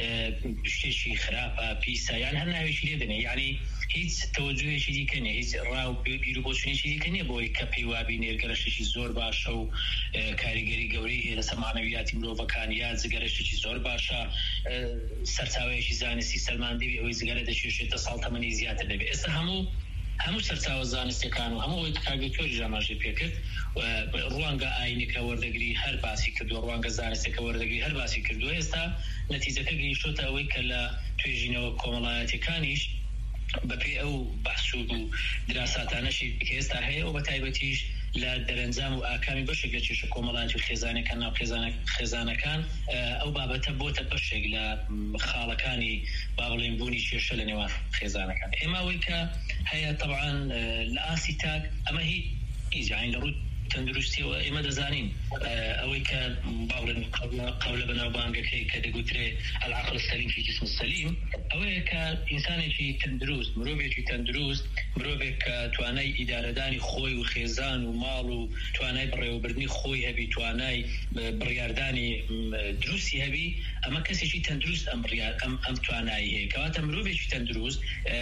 شتێکی خراپە پیسە یان هەر ناوێکی لێ دەنێ یعنی هیچ تەوەجوهێکی دیکە نیە هیچ ڕاو بیر و بۆچوونێکی دیکە نییە بۆی کە پێی وابی نێرگەلەشێکی زۆر باشە و کاریگەری گەورەی هەیە لەسەر معنەویاتی مرۆڤەکان یا جگەرەشێکی زۆر باشە سەرچاوەیەکی زانستی سەرماندەوی ئەوەی جگەرە دەچێشێتە ساڵ تەمەنی زیاتر دەبێت ئێستا هەموو سەرچاوە زانستیەکان و هەموو کاگەتۆری ژاماژەی پێکرد ڕوانگە ئاینێکە وەردەگری هەر باسی کردووە ڕوانگە زانستێکە وەردەگری هەر باسی کردووە ئێستا نەتیجەکە گەیشتۆتە ئەوەی کە لە توێژینەوە کۆمەڵایەتەکانیش بەپێ ئەو بەحث و دراساتانەشی کە ئێستا هەیە و بە تایبەتیش لە دەرەنجام و ئاکامی بەشێک لە کێشە کۆمەڵایەتی و خێزانەکان ناو خێزانەکان ئەو بابەتە بۆتە بەشێک لە خاڵەکانی با بڵێن بوونی کێشە لە نێوان خێزانەکان ئێمە ئەوەی کە هەیە طبعاً لە ئاسی تاک ئەمە هیچ یعنی لە ڕووی تەندروستیەوە ئێمە دەزانین ئەوەی کە باڵێن قەولە بەناوبانگەکەی کە دەگوترێ العقل السلیم في جسم السلیم ئەوەیە کە ئینسانێکی تەندروست مرۆڤێکی تەندروست مرۆڤێک کە توانای ئیدارەدانی خۆی و خێزان و ماڵ و توانای بڕێوەبردنی خۆی هەبی توانای بڕیاردانی دروستی هەبی ئەمە کەسێکی تەندروست ئەم توانایی هەیە کەواتە مرۆڤێکی تەندروست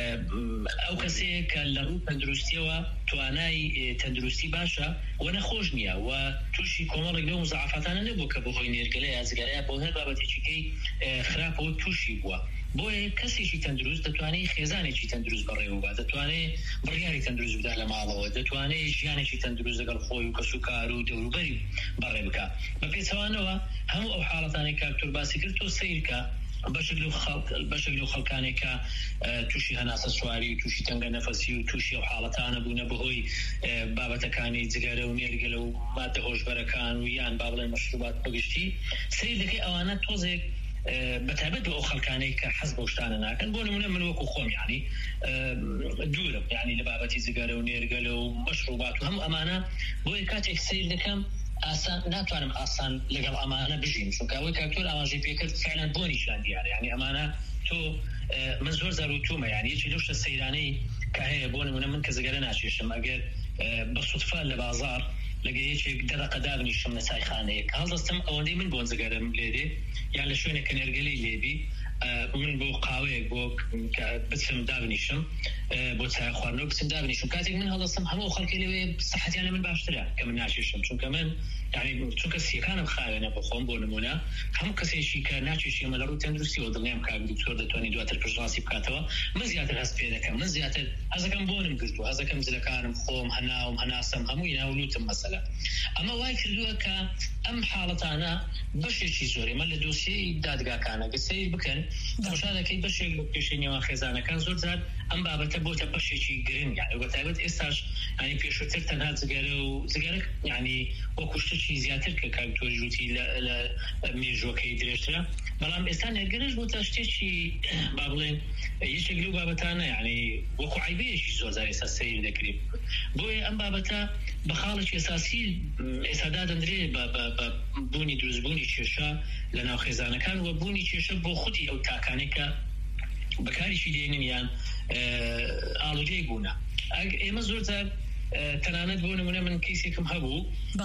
ئەو کەسەیە کە لە ڕوو تەندروستیەوە توانای تەندروستی باشە و نەخۆش نییە و تووشی کۆمەڵێک لەو مزعافاتانە نەبوو کە بەهۆی نێرگەلە یا جگەرەیە بۆ هەر بابەتێکیکەی خراپەوە تووشی بووە بۆیە کەسێکی تەندروست دەتوانێت خێزانێکی تەندروست بەڕێوەبا دەتوانێت بڕیاری تەندروست بدا لە ماڵەوە دەتوانێت ژیانێکی تەندروست لەگەڵ خۆی و کەس و کار و دەوروبەری بەڕێ بکە بە پێچەوانەوە هەموو ئەو حاڵەتانەی کاکتۆر باسی کرد تۆ سیرکە بەشێک لەو خەڵکانێکە تووشی هەناسە سواری و تووشی تەنگە نەفەسی و تووشی ئەو حاڵەتانە بوونە بەهۆی بابەتەکانی جگەرە و نێرگەلە و مادە هۆشبەرەکان و یان با بڵێن مەشروبات بەگشتی سیر دەکەی ئەوانە تۆزێک بەتابەت بە ئەو خەڵکانەی کە حەز بۆ شتانە ناکەن بۆ نمونە من وەکو خۆم یعنی دوورم یعنی لە بابەتی جگەرە و نێرگەلە و مەشروبات و هەموو ئەمانە بۆیە کاتێک سیر دەکەم ناتوانم ئاسان لەگەڵ ئەمانە بژیم چونکە ئەوەی کاکتۆر ئاماژەی پێکرد فعلا بۆ نیشان دیارە یعنی ئەمانە تۆ من زۆر زاروتومە یعنی یەکی لەو شتە سەیرانەی کە هەیە بۆ نمونە من کە جگەرە ناچێشم ئەگەر بە سوتفا لە بازار لەگە یەکێک دەرەقە دابنیشم لە چایخانەیەک هەڵدەستم ئەوەندەی من بۆ جگەرەم لێدێ یان لە شوێنێک کە نێرگەلەی لێبی من بۆ قاوەیەک بۆ بچم دابنیشم بۆ چای خواردنەوە بچم دابنیشم کاتێک من هەڵدەستم هەموو خەڵکی لەوێ سەحەتیانە من باشترە کە من ناچێشم چونکە من یعنی چونکە سیەکانم خاوێنە بۆ خۆم بۆ نمونە هەموو کەسێکی کە ناچێشی ئەمە لە ڕووی تەندروستیەوە دڵنیام کاک دکتۆر دەتوانێت دواتر پشتڕاستی بکاتەوە من زیاتر هەست پێ دەکەم من زیاتر هەزەکەم بۆنم گرتووە هەزەکەم جلەکانم خۆم هەناوم هەناسم هەمووی ناولوتم مەسەلە ئەمە وای کردووە کە ئەم حاڵەتانە بەشێکی زۆر ئێمە لە دۆسیەی دادگاکانە گەسەی بکەن دەشارەکەی بەشێک بە پێشەی نێوان خێزانەکان زۆر جار ئەم بابەتە بۆتە بەشێکی گرنگ یعنی بەتایبەت ئێستاش ینی پێشووتر تەنها جگەرە و جگەرە ینی وەکو شتێکی زیاتر کە کاکتۆری ژووتی لە مێژوەکەی درێژترە بەڵام ئێستا نێرگەلەش بۆتە شتێکی با بڵێن یەکێک لەو بابەتانە ینی وەکو عیبەیەکی زۆر جار ئێستا سەیر دەکرێت بۆیە ئەم بابەتە بە خاڵێکی ئێساسی ئێستا دادەنرێ بە بوونی دروستبوونی کێشە لە ناو خێزانەکان و بوونی کێشە بۆ خودی ئەو تاکانێک کە بەکاریشی دێنن یان ئاڵوودەی بوونە ئێمە زۆر جار تەنانەت بۆ نمونە من کەیسێکم هەبوو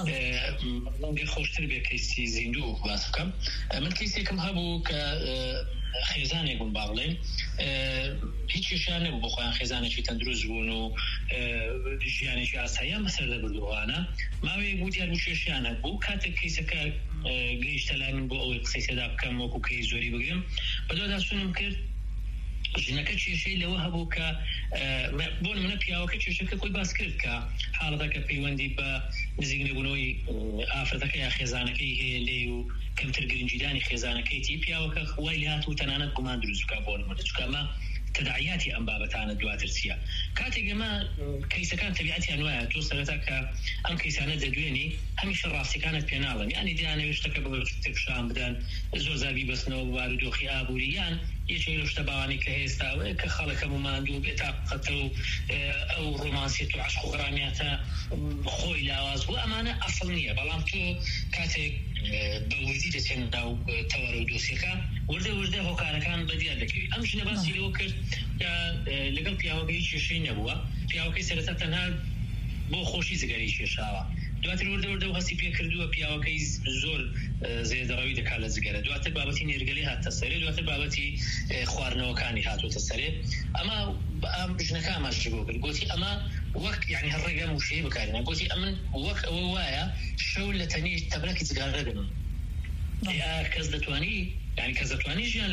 خۆشتر بێ کەیسی زیندوو باس بکەم من کەیسێکم هەبوو کە خێزانێک بوون با بڵێن هیچ کێشیان نەبوو بۆ خۆیان خێزانێکی تەندروست بوون و ژیانێکی ئاساییان بەسەر دەبردووانە ماوەیەک بوو دیار بوو کێشیان هەبوو کاتێک کەیسەکە گەیشتە لای من بۆ ئەوەی قسەی تێدا بکەم وەکو کەی زۆری بگرم بەدوای سوونم کرد ژنەکە کێشەی لەوە هەبوو کە بۆ نمونە پیاوەکە کێشەکە خۆی باس کرد کە حاڵەتەکە پەیوەندی بە نزیک نەبوونەوەی ئافرەتەکە یا خێزانەکەی هەیە لێ و کەمتر گرنگیدانی خێزانەکەیتی پیاوەکە خوای لات و تەنانەت گومان دروست بکە بۆ نمونە چونکە ئەمە تداعیاتی ئەم بابەتانە دواتر چییە کاتێک ئێمە کەیسەکان تەبیعەتیان وایە تۆ سەرەتا کە ئەم کەیسانە دەدوێنی هەمیشە ڕاستیەکانت پێناڵن یانی دیانەوێت شتەکە بە شتێکشان بدەن زۆر زابی بەستنەوە بارودۆخی ئابووری یان یەکێک لەو شتە باوانەی کە هێستاوەیە کە خەڵەکە ماندوو بێتاقەتە و ئەو ڕۆمانسیەت و عەشق و غەرامیاتە خۆی لاواز بوو ئەمانە ئەسڵ نییە بەڵام تۆ کاتێک بە وردی دەچێن ناو تەوەرە دۆسیەکە وردە هۆکارەکان بەدیار دەکەوێت. ئەم ژنە باسی لەوە کرد لەگەڵ پیاوەکەی کێشەی نەبووە، پیاوەکەی سەرەتا تەنها بۆ خۆشی زگەری کێشاوە، دواتر وردە و هەستی پێ کردووە پیاوەکەی زۆر زێدەڕەوی دەکات لە زگەرە، دواتر بابەتی نێرگەلی هاتە سەرێ، دواتر بابەتی خواردنەوەکانی هاتوۆتە سەرێ. ئەمە ژنەکە ئاماژەی بۆ کرد، گوتی ئەمە وەک یعنی هەر ڕێگە وشەیە بکارێنە، گوتی ئەمن وەک ئەوە وایە شەو لە تەنی تەبلەکی جگارە دەبم، کەس دەتوانی ژیان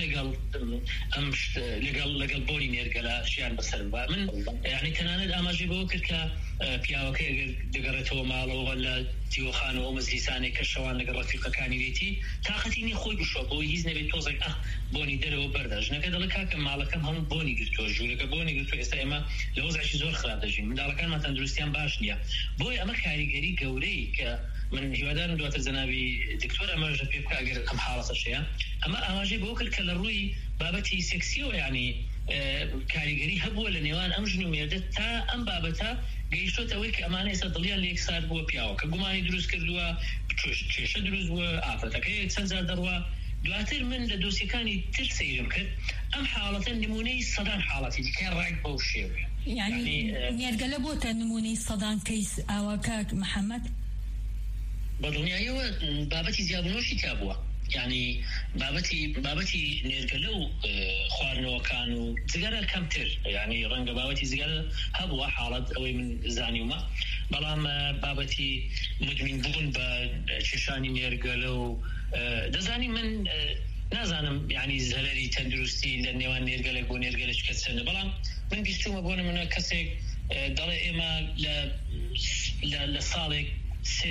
لەگەڵ بۆنی نێرگەلە ژیان بەسەر بە من یعنی تەنانەت ئاماژەی بۆ کرد کە پیاوەکەی ئەگەر دەگەڕێتەوە ماڵەوە لە دیوەخانەوە مەزلیسانێک کە شەوان لەگەڵ ڕەفیقەکانی وێتی تاقەتی نی خۆی بشۆ بۆی هیچ نەبێت تۆزێک بۆنی دەرەوە بەردە. ژنەکە دەڵێ کاکە ماڵەکەم هەموو بۆنی گرتووە، ژوورەکە بۆنی گرتووە، ئێستا ئێمە لە وەزعێکی زۆر خراپ دەژین، منداڵەکانمان تەندروستیان باش نییە، بۆی ئەمە کاریگەری گەورەی کە من هیوادارم دواتر جەنابی دکتۆر ئەمەژە پێ بکە ئەگەر ئەم حاڵەتەشەیە. ئەمە ئاماژەی بۆ کرد کە لە ڕووی بابەتی سێکسیەوە یعنی کاریگەری هەبووە لە نێوان ئەم ژن و مێردە تا ئەم بابەتە گەیشتۆت ئەوەی کە ئەمانە ئێستا دڵیان لە یەکسار بووە پیاوە کە گومانی دروست کردووە، کێشە دروست بووە، ئافرەتەکەی چەند جار دەڕوە. دواتر من لە دۆسیەکانی تر سەیرم کرد ئەم حاڵەتە نمونەی سەدان حاڵەتی دیکە ڕێک بەو شێوەیە. یعنی نێرگەلە بۆتە نمونەی سەدان کەیس ئاوا کاک محەممەد؟ بەدڵنیاییەوە بابەتی زیادبوونەوەشی تا بووە، یعنی بابەتی نێرگەلە و خواردنەوەکان و جگەرە کەمتر، یعنی ڕەنگە بابەتی زگەرە هەبووە حاڵەت ئەوەی من زانیومە، بەڵام بابەتی مدمین بوون بە کێشانی نێرگەلە و دەزانی من نازانم یعنی زەرەری تەندروستی لە نێوان نێرگەلێک بۆ نێرگەلێک کەسێنە، بەڵام من بیستومە بۆ نمونە کەسێک دەڵێ ئێمە لە ساڵێک سێ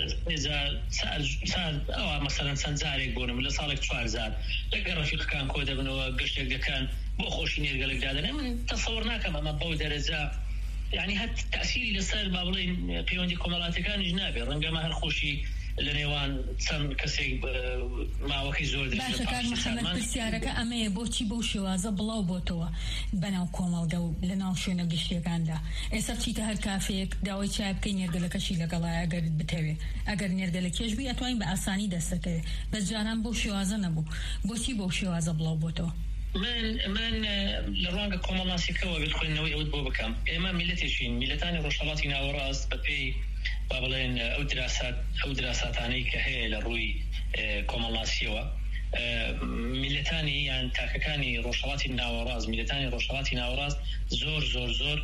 سال ئەوە مەسەرەن چەند جارێک بۆنم لە ساڵێک 4 جار لەگەڵ ڕەفیقەکان کۆ دەبنەوە گەشتێک دەکەن بۆ خۆشی نێرگەلێک دادەنێ. من تەسەوڕ ناکەم ئەمە بەو دەرەجە یعنی هەت تەسیری لەسەر با بڵێن پەیوەندی کۆمەڵاتەکانیش نابێت، ڕەنگەمە هەر خۆشی لە نێوان چەند کەسێک ماوەکەی زۆر باشە. کاک محەممەد پرسیارەکە ئەمەیە بۆچی بەو شێوازە بڵاو بۆتەوە بەناو کۆمەڵگە و لە ناو شوێنە گشتیەکاندا؟ ئێستا بچیتە هەر کافەیەک داوای چای بکەی نێرگەلەکەشی لەگەڵایە ئەگەر بتەوێ، ئەگەر نێرگەلە کێش بی ئەتوانین بە ئاسانی دەستەکەوێ، بەس جاران بەو شێوازە نەبوو. بۆچی بەو شێوازە بڵاو بۆتەوە؟ من لە ڕوانگە کۆمەڵناسیەکەوە بێت خوێندنەوەی ئەوت بۆ بکەم. ئێمە میلەتێکین، میلەتانی ڕۆژهەڵاتی ناوەڕاست بە پێی با بڵێن ئەو دراساتانەی کە هەیە لە ڕووی کۆمەڵناسیەوە میلەتانی یان تاکەکانی ڕۆژهەڵاتی ناوەڕاست، میلەتانی ڕۆژهەڵاتی ناوەڕاست زۆر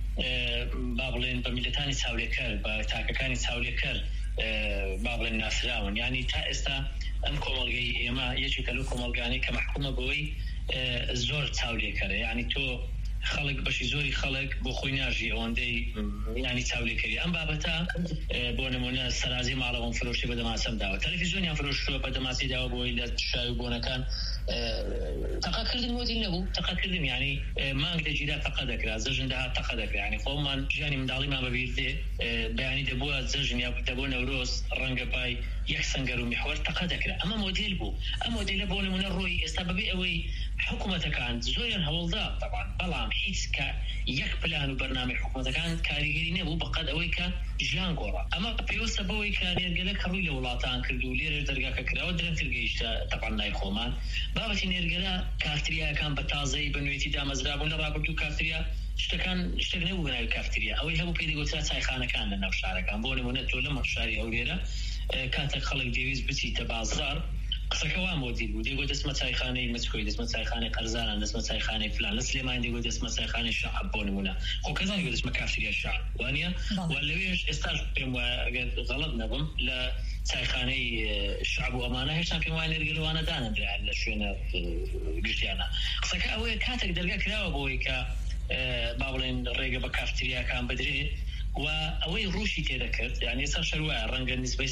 با بڵێن بە میلەتانی چاولێکەر بە تاکەکانی چاولێکەر با بڵێن ناسراون، یعنی تا ئێستا ئەم کۆمەڵگەی ئێمە یەکێکە لەو کۆمەڵگانەی کە مەحکومە بەوەی زۆر چاولێکەرە، یعنی تۆ خەڵک بەشی زۆری خەڵک بۆ خۆی ناژی ئەوەندەی ینی چاولێکەری. ئەم بابەتە بۆ نمونە سەرازی ماڵەوەم فرۆشتی بە دەماسەم داوە، تەلەڤیزیۆنیان فرۆشتووە بە دەماسی داوە بۆی لە شاوی بۆنەکان تەقاکردن وەدی نەبوو، تەقاکردن یعنی مانگ دەگیرا تەقا دەکرا، زەژن داهات تەقا دەکرا، یعنی خۆمان ژیانی منداڵیمان بەبیر دێ بەیانی دەبووە زەژن یا دەبوو نەورۆز ڕەنگە پای یەک سەنگەر و میحوەر تەقا دەکرا. ئەمە مۆدێل بوو، ئەم مۆدێلە بۆ نمونە ڕۆی ئێستا بەبێ ئەوەی حکوومەتەکان زۆریان هەوڵدا طبعا، بەڵام هیچ کە یەک پلان و بەرنامەی حکوومەتەکان کاریگەری نەبوو بەقەد ئەوەی کە ژیان گۆڕا. ئەمە پێویستە بەوەی کە نێرگەلە کە ڕووی لە وڵاتان کرد و لێرە دەرگاکە کراوە درەنگتر گەیشتە طبعا لای خۆمان. بابەتی نێرگەلە کافتریاکان بە تازەی بە نوێتی دامەزرابوون لە ڕابردوو کافتریا شتێک نەبوو بەناوی کافتریا، ئەوەی هەبوو پێی دەگوترا چایخانەکان لە ناو شارەکان. بۆ نمونە تۆ لەمە شاری هەولێرە کاتێک خەڵک دەویست بچیتە بازار قسەکە وا مۆدیل بوو، دەیگوت دەستمە چایخانەی مچکۆی، دەستمە چایخانەی قەرزانان، دەستمە چایخانەی فلان، لە سلێمان دەیگوت دەستمە چایخانەی شەعب بۆ نمونە. خۆ کەسان دەیگوت دەستمە کافتریا شەعب وانە و لەوێش ئێستاش پێم وایە ئەگەر غەڵەت نەبم لە چایخانەی شەعب و ئەمانە هێشتا پێم وایە نێرگەلەوانە دانەدرا لە شوێنە گشتیانە. قسەکە ئەوەیە کاتێک دەرگا کراوە بۆەوەی کە با بڵێن ڕێگە بە کافتریاکان بدرێت و ئەوەی ڕوشی تێدەکرد، یعنی ئێستا شەروایە ڕەنگە نسبەی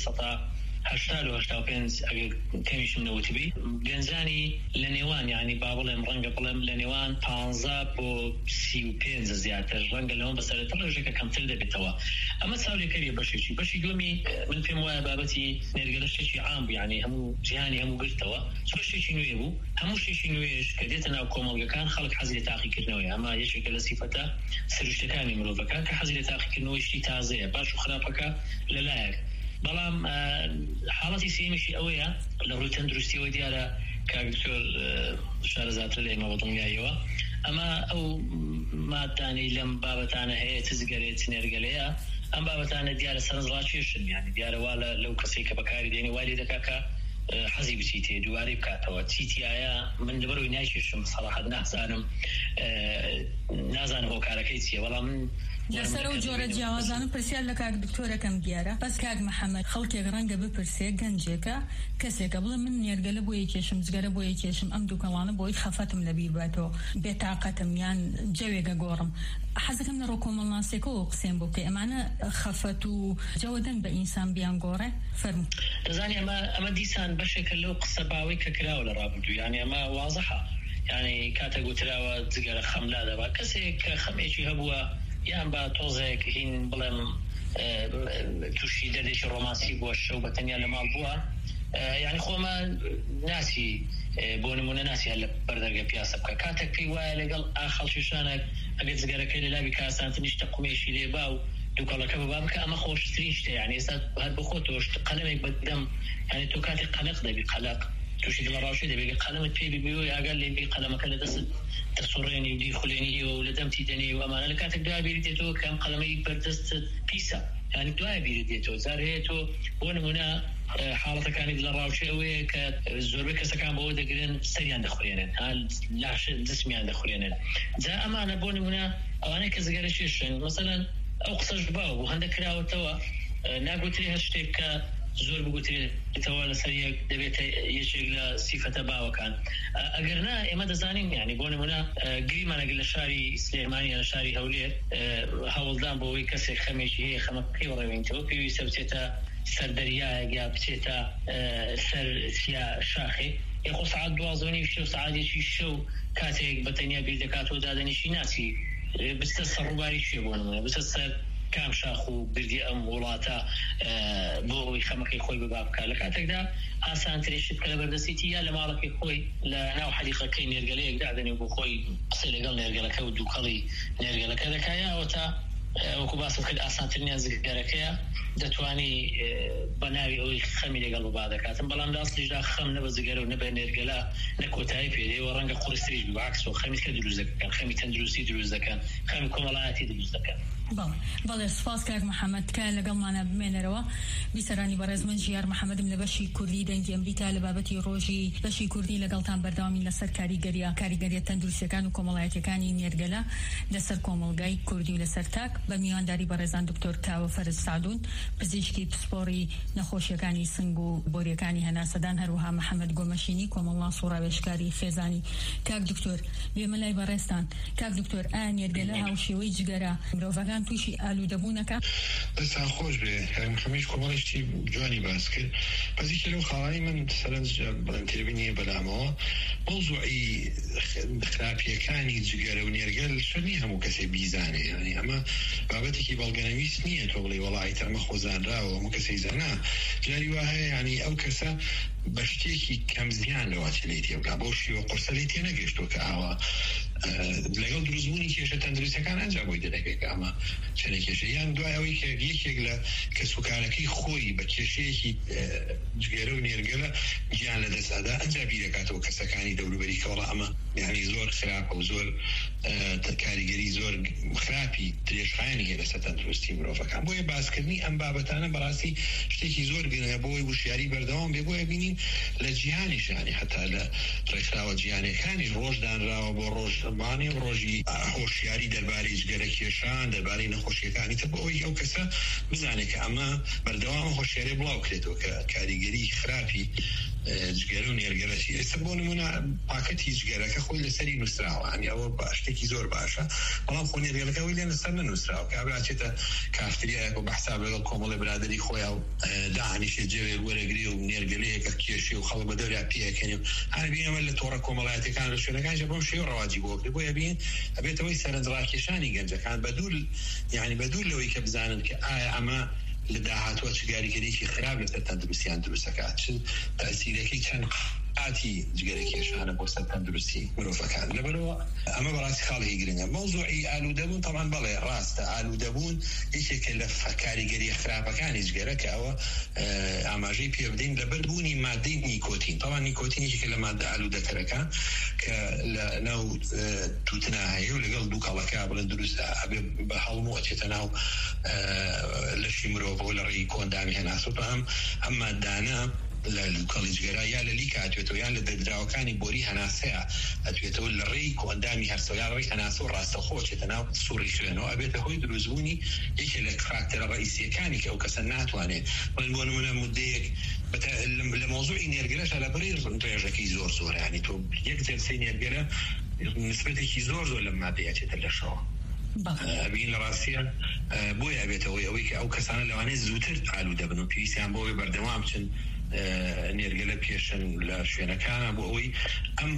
85 ئەگەر کەمیشم نەوتبی گەنجانی لە نێوان یعنی با بڵێم ڕەنگە بڵێم لە نێوان 15 بۆ 35 زیاتر ڕەنگە لەوە بەسەرەتا ڕێژێکە کەمتر دەبێتەوە. ئەمە چاولێکەری بەشی دومی من پێم وایە بابەتی نێرگەلە شتێکی عام بوو، یعنی هەموو جیهانی هەموو گرتەوە، شتێکی نوێ بوو. هەموو شتێکی نوێش کە دێتە ناو کۆمەڵگەکان خەڵک حەزی لە تاقیکردنەوەی، ئەمە یەکێکە لە سیفەتە سروشتەکانی مرۆڤەکان کە حەزی لە تاقیکردنەوەی شتی تازەیە، باش و خراپەکە لەلایەک. بەڵام حاڵەتی سێمیشی ئەوەیە لە ڕووی تەندروستیەوە دیارە كدكتور شارزات لي موضوع يايوا اما او ما تاني لم بابتانا هي تزقريت نرجليا ام بابتانا ديال سنزراتشن يعني ديال ولا لو كسيك بكاري ديني والدك حزي بسيتي دواري بكاتو تيتي ايا من دبرو نايشش صراحه نازان هو كاركيتي والله من لسرو جورة جوازانو برسيال لك دكتورة كم ديارة بس كاك محمد خلق يغران قبل برسي جنجيكا كسي قبل من يرقل بوي كيشم زقر بوي كيشم ام دوكالان بوي خفتم لبيباتو بتاقتم يعني جويقا قورم حزك من روكم الناسيكو قسم بوكي امانا خفتو جودا بإنسان بيان قورة فرم تزاني اما ديسان بشكل لو قصة باوي ككراو لرابدو يعني اما واضحة يعني كاتقو تراوى زقر خملا دابا كسي كخميشي هبوا يعني با توزيك هين بلم توشي دردش الرومانسي بوا الشو بتنيا لمال بوا يعني خو ما ناسي بونمونا ناسي هلا بردرقة بياسة بكا كاتك في وايا لقل آخل شوشانك أقد زقارك اللي لابي كاسان تنشتقو ميشي ليباو دوك الله كبابك أما خوش تريشته يعني إساد هاد بخوتوش قلمك بالدم يعني تو كاتي قلق ده بقلق توشي دل راشد بيجي قلمت في بيبيوي أقل لي بقلمك اللي دست تصوريني ودي خليني ولدمتي دني وأمانة لكاتك دعاء بيرديتو كم قلمي بردست بيسا يعني دعاء بيرديتو زارهيتو ونمونا حالته كان دل راشد ويا كزوربك سكان بوده قرين سريان دخلينن هال لاش جسمي دخلينن جاء أمانة بونمونا أو أنا كزجرشيشن مثلا أقصى جباو وهندك راو توا ناقوتري هاشتك زور بقولي توالى سريع دبيت يشغل صفة باو كان أجرنا إما دزانين يعني بون منا قريما نقول شاري سليماني أنا شاري هولير هولدان بوي كسر خميشي هي خمكي ورا توكي سبتة سردريا يا بتشتا سر سيا شاخي يخو سعد دوازوني في شو سعد شو كاتيك بتنيا بيدكاتو دادني شي ناسي بستسر رباري شي بون منا بستسر كام شاخو بردي ام ولاتا بو يخمك خوي ببابك لكاتك دا اسان تريشت كلا بردسيتي يا لمالك خوي لا ناو حديقه كاين نرجلي قاعدني بو خوي قصير قال نرجلك ودو كلي نرجلك هذا كايا وتا وكباسو كد اسان ترنيا زكركيا دتواني بناوي او خميله قالوا بعد كاتم بلان داس ليجا خم نبزغرو نبنرجلا نكوتاي في ورنق قرستريج بالعكس وخميس كدروز كان خميس تندروسي دروز كان خمي كمالاتي دروز كان بله سپاس کاک محمد که لقل معنا بمنروا بسرانی برز من جیار محمد من بشی کردی دنگی امریکا لبابتی روجی بشی کردی لقل تام بردامی لسر کاریگریا تندرسی کانو کمالایتی کانی نیرگلا لسر کمالگای کردی لسر تاک بمیان داری برزان دکتر کاو فرز سعدون پزشکی پسپوری نخوشی کانی سنگو بوری کانی هنا سدان هروها محمد گومشینی کمال صورة بشکاری خزانی کاک دکتر بیملای برستان کاک دکتر نیرگلا هاوشی ویجگرا مروفگان توشي آلو دبونك بس خوش به هم خميش كمالش تي جواني باسكت بس يكلو خاوي من سلنج بلانتيبيني بلامو موضوعي خرابيه كان يجير ونيرجل شني هم كسي بيزانه يعني اما بابتك بالغنميس نيه تقولي والله تم خوزان راو مكسي زنا جاري واه يعني او كسا بشتيكي كم زيان لواتليتي ولا بوشي وقرصليتي نگشتو كاوا لەگەڵ دروستبوونی کێشە تەندروستەکان ئەنجام بۆی دەنەکەیکە ئەمە چەنە کێشە یان دوای ئەوەی کە یەکێک لە کەسوکارەکەی خۆی بە کێشەیەکی جگەرە و نێرگەلە گیان لەدەستادا ئەنجام بیرەکاتەوە کەسەکانی دەوروبەری کە وەڵا ئەمە یعنی زۆر خراپە و زۆر کاریگەری زۆر خراپی درێژخایانی هەیە لەسەر تەندروستی مرۆڤەکان بۆیە باسکردنی ئەم بابەتانە بەڕاستی شتێکی زۆر گرنگە بۆی وشیاری بەردەوام بێ بۆیە بینین لە جیهانیشانی حتا لە ڕێکخراوە جیهانیەکانیش ڕۆژدانراوە بۆ ڕۆژمانی ڕۆژی هۆشیاری دەربارەی جگەرە کێشان دەربارەی نەخۆشیەکانی تر بۆەوەی ئەو کەسە بزانێت کە ئەمە بەردەوام هۆشیاری بڵاو کرێتەوە کە کاریگەری خراپی جگەرە و نێرگەلەشی ئێستا بۆ نمونە پاکەتی جگەرەکە خۆی لەسەری نووسراوە ئەنی ئەوە شتێکی زۆر باشە بەڵام خۆ نێرگەلەکەی لێن لەسەر نەنووسراوە کە بچێتە کافتریایەک و بەحساب لەگەڵ کۆمەڵی برادەری خۆیان و داهانیشێ جێوێ وەرەگری و نێرگەلەیەکە کێشی و خەڵک بە دەوریا پێەکەنی و هەر بینەوە لە تۆڕە کۆمەڵایەتەکان لە شوێنەکانیش بەم شێوە ڕەواجی بۆ کرد بۆیە بین ئەبێتەوەی سەرنجڕاکێشانی گەنجەکان بەدوور لەوەی کە بزانن کە ئایا ئەمە لە داهاتوە چ کاریگەریەکی خراپ لەسەر تەندروستیان دروست دەکات چ تەسیرەکەی چەند ئاتی جگەرەکێشانە بۆ سەر تەندروستی مرۆڤەکان. لەبەرەوە ئەمە بەڕاستی خاڵێکی گرنگە. مەوزوعی ئالوودەبوون تەمان بەڵێ ڕاستە، ئالوودەبوون یەکێکە لە کاریگەری خراپەکانی جگەرە کە ئەوە ئاماژەی پێ بدەین لەبەر بوونی مادەی نیکۆتین. تەمان نیکۆتین یەکێکە لە مادە ئالوودەکەرەکان کە لە ناو تووتنا هەیە و لەگەڵ دوو کاڵەکە بڵێن دروست ئەبێ بە هەڵمو ئەچێتە ناو لەشی مرۆڤەوە لە ڕێی کۆندامی هەناسووت ئەم مادانە لە کۆلیجگەرا یا لە لیکە ئەتوێتەوە یان لە دەرراوەکانی بۆری هەناسەیە ئەتوێتەوە لە ڕێی کۆندامی هەرسەوە ڕێی هەناسە و ڕاستەخۆ چێتە ناو سووڕی خوێنەوە ئەبێتە هۆی دروستبوونی یەکێ لە فاکتەرە ڕئیسیەکانی کە ئەو کەسە ناتوانێت بۆ نمونە مودەیەک لە مۆزوعی نێرگەلەشە لە بەری ڕێژەکەی زۆر زۆر ینی تۆ یەک جەرسەی نێرگەلە نسبەتێکی زۆر زۆر لە مادەیە چێتە لەشەوە. بین لە ڕاستیە بۆی ئەبێتەوەی ئەوەی کە ئەو کەسانە لەوانەیە زووتر ئالوودەبن و پێویستیان بۆی بەردەوام بچن نێرگەلە پێشن لە شوێنەکانە بۆ ئەوەی ئەم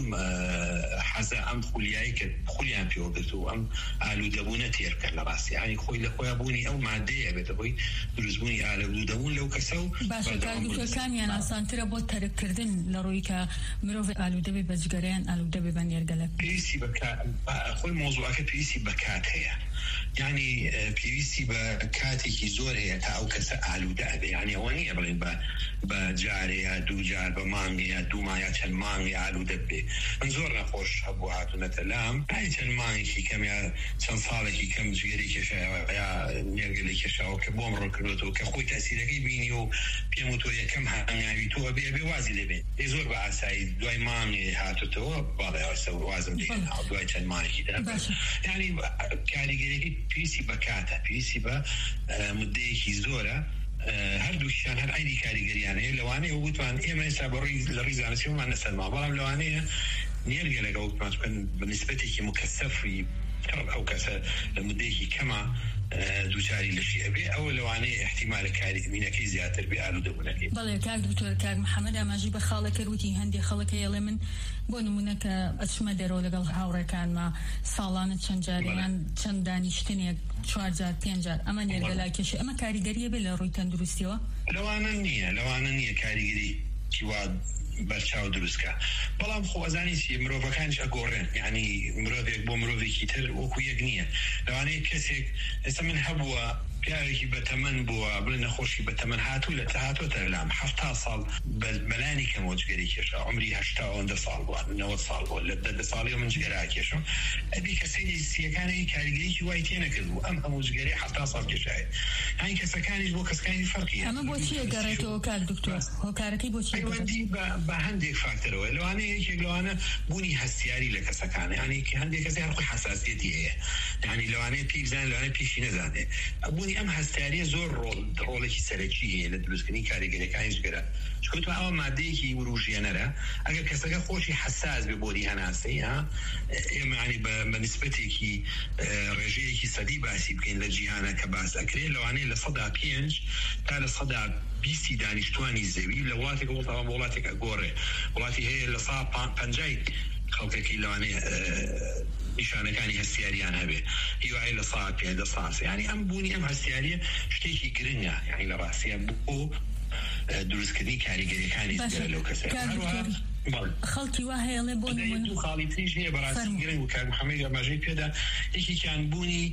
حەزە ئەم خولیایی کە خولیان پێوەگرت و ئەم ئالوودەبوونە تێرکە لە ڕاستی ینی خۆی لە خۆیان بوونی ئەو مادەیە بێتە بۆی دروستبوونی ئالوودەبوون لەو کەسە و باشەکانیان ئاسانترە بۆ تەرککردن لە ڕووی کە مرۆڤ ئالوودەبێ بە جگەرەیان ئالوودەبێ بە نێرگەلە. پێویستی خۆی مۆزوعەکە پێویستی بە کات هەیە، یعنی پێویستی بە کاتێکی زۆر هەیە تا ئەو کەسە ئالوودە ئەبێ. یعنی ئەوە نییە بڵێن بە جارەیە دوو جار بە مانگەیە دوو مایە چەند مانگی ئالوودە بێ. من زۆر نەخۆش هەبوو هاتوونەتە لام چەند مانگێکی کەم یا چەند ساڵێکی کەم جگەری کێشاوە یا نێرگەلی کێشاوە کە بۆم ڕۆکردێتەوە کە خۆی تەسیرەکەی بینی و پێم وتۆ یەکەم هەنگاوی تۆ بێ وازی لێبێت زۆر بە ئاسایی دوای مانگێ هاتوتەوە باڵێ ئەوسە وازم دێن دوای چەند مانگێکی دا ینی کاریگەریەکەی پێویستی بە کاتە، پێویستی بە مدەیەکی زۆرە. هەردووشیان هەر عینی کاریگەریان هەیە لەوانەیە وتوان ئێمە ئێستا بە ڕێی زانستیمان نەسەرما، بەڵام لەوانەیە نێرگەلەکە وتمان بکەن بە نسبەتێکی مکەسەفی ئەو کەسە لە مدەیەکی کەمە دووچاری لەشی ئەبێ ئەوە لەوانەیە احتیمالە کاریمینەکەی زیاتر بێ ئالوودەبوونەکەی. بەڵێ کاک دکتۆر کاک محەممەد ئاماژی بە خاڵەکە وتی هەندێک خەڵکە ئێڵێ من بۆ نمونە کە ئەچمە دەرەوە لەگەڵ هاوڕێکانمە ساڵانە چەند جاریان چەند دانیشتنێک 4 جار 5 جار ئەمە نێرگەلا کێشە ئەمە کاریگەریە بێ لە ڕووی تەندروستیەوە؟ لەوانە نییە کاریگەری چیوا بەرچاو دروستکە، بەڵام خۆ ئەزانی چی مرۆڤەکانش ئەگۆڕێن، یعنی مرۆڤێک بۆ مرۆڤێکی تر وەکو یەک نییە. لەوانەیە کەسێک ئێستا من هەبووە پیاوێکی بەتەمەن بووە بڵێ نەخۆشی بەتەمەن هاتوو لە هاتۆتە لام 70 ساڵ بەلانی کەمەوە جگەری کێشا عمری 80 ساڵ بووە 90 ساڵ بووە لە 10 ساڵی من جگەرا کێشم ئەبی کەسێکی سیەکانی کاریگەریکی وای تێ نەکردبوو ئەم هەموو جگەری 70 ساڵ کێشایە. یعنی کەسەکانیش بۆ کەسەکانی فەرقیە. ئەمە بۆچی ئەگەڕێتەوە کاک دکتۆر؟ هۆکارەکەی بۆچی بە هەندێک فاکتەرەوە لەوانەیە یەکێک لەوانە بوونی هەستیاری لە کەسەکانە، ینی هەندێک کەسیان خۆی حساسیەتی هەیە، یعنی لەوانەیە پێی بزانێت لەوانەیە پێشی نەزانێت. بوونی ئەم هەستیاریە زۆر ڕۆڵێکی سەرەکی هەیە لە دروستکردنی کاریگەریەکانی جگەرە، چونکە ئەوە مادەیەکی وروژێنەرە. ئەگەر کەسەکە خۆشی حساس بێ بۆری هەناسەی ئێمە ینی بە نسبەتێکی ڕێژەیەکی سەدی باسی بکەین لە جیهانە کە باس ئەکرێت لەوانەیە لە 105 تا لە 120 دانیشتوانی زەوی لە وڵاتێک وڵاتێک ئەگۆڕێ وڵاتی هەیە لە 150 خەڵکێکی لەوانەیە نیشانەکانی هەستیاریان هەبێ هیوای لە 150 ساڵ. ینی ئەم بوونی ئەم هەستیاریە شتێکی گرنگە، یعنی لە ڕاستیە بۆ دروستکردنی کاریگەریەکانی لەو کەسە خەڵکی وا هەیەڵێ بۆ دوو خاڵی تریش هەیە بەڕاستی گرنگ و کاک محەممەد ئاماژەی پێدا. یەکێکیان بوونی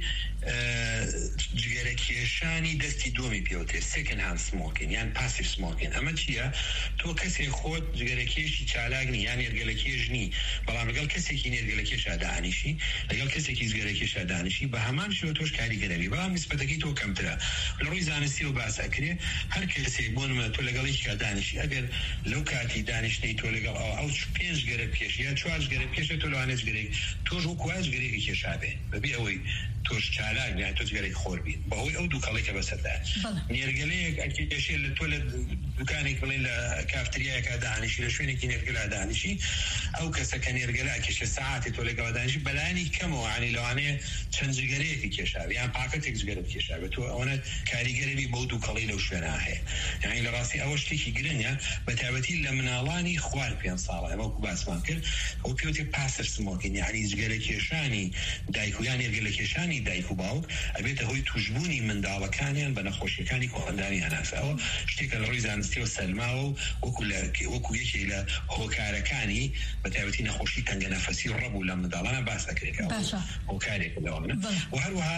جگەرەکێشانی دەستی دۆمی پێوتێ سێکن هاند سمۆکین یان پاسیف سمۆکین. ئەمە چییە؟ تۆ کەسێک خۆت جگەرەکێشی چالاک نی یان نێرگەلەکێش نی، بەڵام لەگەڵ کەسێکی نێرگەلەکێشا دانیشی لەگەڵ کەسێکی جگەرەکێشا دانیشی بە هەمان شێوە تۆش کاریگەرەوی، بەڵام نسبەتەکەی تۆ کەمترە. لە ڕووی زانستیەوە باسە کرێ هەر کەسێک بۆ نمونە تۆ لەگەڵێکیکا دانیشی ئەگەر لەو کاتی دانیشتنی تۆ لەگەڵ ئەو 5 گەرە پێش یا 4 گەرە پێشە تۆ لەوانێت گەرێک تۆش وەکواز گەرێکی کێشابێ بەبێ ئەوەی تۆش چالاک یا تۆ گەرێک خۆر بین بەهۆی ئەو دوو کەڵێکە بەسەردا. نێرگەلەیەک ئەکێشێ لە تۆ لە دوکانێک بڵێن لە کافتریایەکە دانیشی لە شوێنێکی نێرگەلا دانیشی ئەو کەسە کە نێرگەلا کێشە ساعاتی تۆ لەگەڵ دانیشی بەلایانی کەمەوە عنی لەوانەیە چەند جگەرەیەکی کێشابێ یان پاکەتێک جگەرە کێشابێ تۆ ئەوەنە کاریگەری بۆ دوو کەڵی لەو شوێنە هەیە. یعنی لە ڕاستی ئەوە شتێکی گرنگە بە تایبەتی لە مناڵانی خوار 5 ساڵە ئەمە باسمان کرد ئەو پێوتێ پاسر سمۆکین یعنی جگەرەکێشانی دایک و یان نێرگەلەکێشانی دایک و باوک ئەبێتە هۆی توشبوونی منداڵەکانیان بە نەخۆشیەکانی کۆڵەندانی هەناساوە شتێکە لە ڕووی زانستی و سەلماوە وەکو یەکێک لە هۆکارەکانی بە تایبەتی نەخۆشی تەنگە نەفەسی ڕەبوو لە منداڵانە باس دەکرێتەوە هۆکارێک لەوانە و هەروەها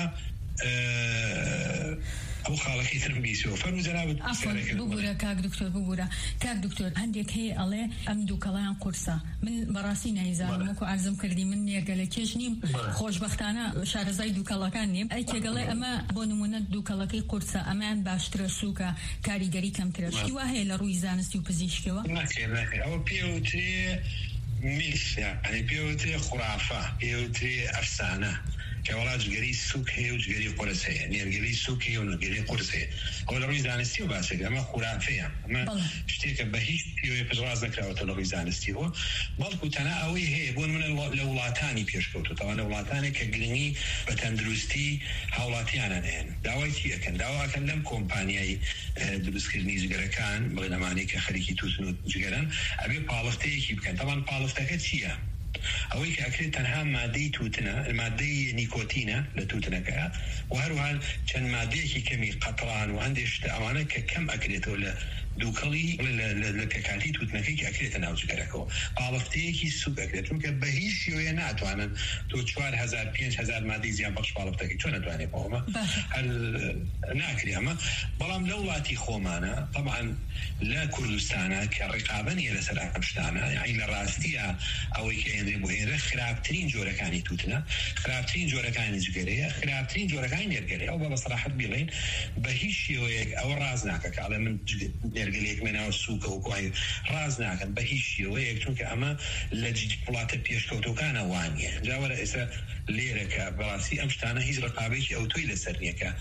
ئەو خاڵەکەی ترم بیسەوە فەرموو جەنابەت ببوورە کاک دکتۆر ببوورە کاک دکتۆر هەندێک هەیە ئەڵێ ئەم دووکەڵیان قورسە من بەڕاستی نەیزانم وەکو عەرزم کردی من نێرگەلەکێش نیم خۆشبەختانە شارەزای دووکەڵەکان نیم ئەی تێگەڵێ ئەمە بۆ نمونە دووکەڵەکەی قورسە ئەمان باشترە سووکە کاریگەری کەمترە شتی وا هەیە لە ڕووی زانستی و پزیشکیەوە ئەوە پێوترێ میث یعنی پێوترێ خوڕافە پێوترێ ئەفسانە کەوەڵا جگەری سوک هەیە و جگەری قورس هەیە نێرگەلی سوک هەیە و نێرگەلی قورس هەیە ئەو لە ڕووی زانستی و باسێک ئەمە خوراافەیە ئەمە شتێکە بە هیچ پێوەیە پشتڕاست نەکراوەتە لە ڕووی زانستیەوە بەڵکو تەنها ئەوەی هەیە بۆ منە لە وڵاتانی پێشکەوتوتەوە لە وڵاتانێک کە گرنگی بە تەندروستی هاوڵاتیانان هەیە داوای چی ئەکەن داواکەن لەم کۆمپانیای دروستکردنی جگەرەکان بڵێنەمانەی کە خەریکی تووتن و جگەرن ئەبێ پاڵفتەیەکی بکەن تەمان پاڵفتەکە چییە؟ ئەوەی کە ئەکرێت تەنها مادەی تووتنە مادەی نیکۆتینە لە تووتنەکە و هەروەها چەند مادەیەکی کەمی قەتڕان و هەندێک شتە ئەوانە کە کەم ئەکرێتەوە لە دووکەڵی لە پێکاتی تووتنەکەی کە ئەکرێتە ناو جگەرەکەەوە پاڵفتەیەکی سوک ئەکرێت چونکە بە هیچ شێوەیە ناتوانن تۆ 4000 5000 مادەی زیان بەخش پاڵفتەکەی چۆن ناتوانێت بەوەمە هەر ناکری ئەمە بەڵام لە وڵاتی خۆمانە طبعا لە کوردستانە کە ڕێقابە نیە لەسەر ئەم شتانە یعنی لە ڕاستیە ئەوەی کە هێنرێ بۆ هێنرە خراپترین جۆرەکانی تووتنە خراپترین جۆرەکانی جگەرەیە خراپترین جۆرەکانی نێرگەلەیە ئەو بە بەسەراحەت بڵێن بە هیچ شێوەیەک ئەوە ڕاز ناکە کە ئەڵێ من نێرگەلێک مناوە سووکە و کوای ڕاز ناکەن بە هیچ شێوەیەک چونکە ئەمە لە وڵاتە پێشکەوتەکانە وانیە جاوەرە ئێستا لێرەکە بەڕاستی ئەم شتانە هیچ ڕقابێکی ئەو تۆی لەسەر نییە کە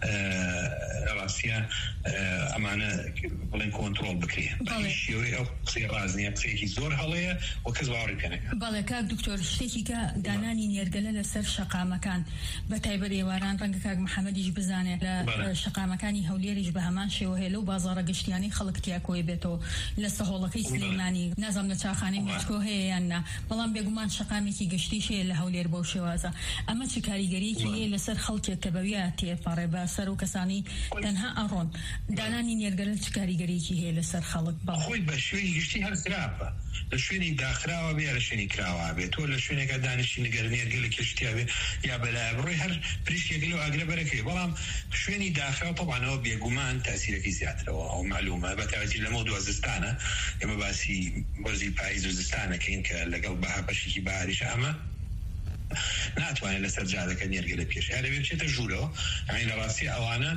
ڕاستیە ئەمانە بڵێن کۆنتڕۆڵ بکرێ شێوەی ئەو قسەی ڕاز نییە قسەیەکی زۆر هەڵەیە و کەس باوەڕی پێ نەکات بەڵێ کاک دکتۆر شتێکی کە دانانی نێرگەلە لەسەر شەقامەکان بە تایبەت ئێواران ڕەنگە کاک محەممەدیش بزانێت لە شەقامەکانی هەولێریش بە هەمان شێوە هەیە لەو بازاڕە گشتیانی خەڵک تیاکۆی بێتەوە لە سەهۆڵەکەی سلەیمانی نازام لە چاخانەی مۆسکۆ هەیە یان نا بەڵام بێگومان شەقامێکی گشتیش هەیە لە هەولێر بەو شێوازە ئەمە چ کاریگەریەکی هەیە لەسەر خەڵکێک کە بەویە تێپەڕێ بە سەر و کەسانی تەنها ئەڕۆن دانانی نێرگەلە چ کاریگەریەکی هەیە لەسەر خەڵک خۆی بە شوێنی گشتی هەر خراپە لە شوێنی داخراوە بێ لە شوێنی کراوە بێت تۆ لە شوێنێکە دانیشتی نگەر نێرگەلە کشتیا بێ یا بەلای بڕۆی هەر پریشتێکی لەو ئاگرە بەرەکەی بەڵام شوێنی داخراوە طبعاًەوە بێگومان تاسیرێکی زیاترەوە ئەو معلومە بە تایبەتی لەمە دووە زستانە ئێمە باسی بەرزی پاییز و زستانەکەین کە لەگەڵ بەها بەشێکی باریش ئەمە ناتوانێت لەسەر جادەکە نێرگەلە پێش هەرەوێ بچێتە ژوورەوە یعنی لە ڕاستی ئەوانە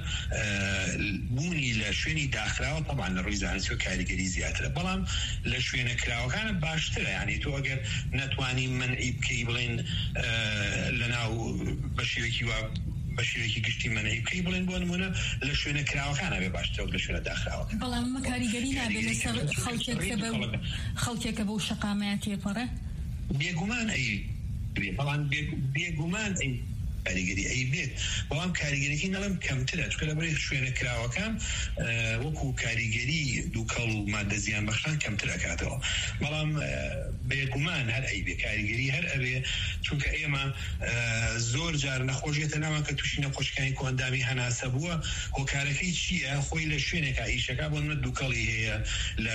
بوونی لە شوێنی داخراوە طبعاً لە ڕووی زانستی و کاریگەری زیاترە بەڵام لە شوێنە کراوەکانە باشترە یعنی تۆ ئەگەر نەتوانی منعی بکەی بڵێن لەناو بەشێوەیەکی وا بەشێوەیەکی گشتی منعی بکەی بڵێن بۆ نمونە لە شوێنە کراوەکانە بێ باشترە لە شوێنە داخراوە بەڵام ئەمە کاریگەری نابێت لەسەر خەڵکێک کە بەو شەقامەیە تێپەڕێ بێگومان بەڵام بێگومان کاریگەری ئەی بێت بەڵام کاریگەریەکی نەڵم کەمترە چکە لەبەرەی شوێنە کراوەکان وەکو کاریگەری دووکەڵ و مادە زیان بەخشان کەمتر ئەکاتەوە بەڵام بێگومان هەر ئەی بێ کاریگەری هەر ئەبێ چونکە ئێمە زۆر جار نەخۆشیێتە ناوان کە تووشی نەخۆشیەکانی کۆندامی هەناسە بووە هۆکارەکەی چییە خۆی لە شوێنێکە ئیشەکە بۆ منە دووکەڵی هەیە لە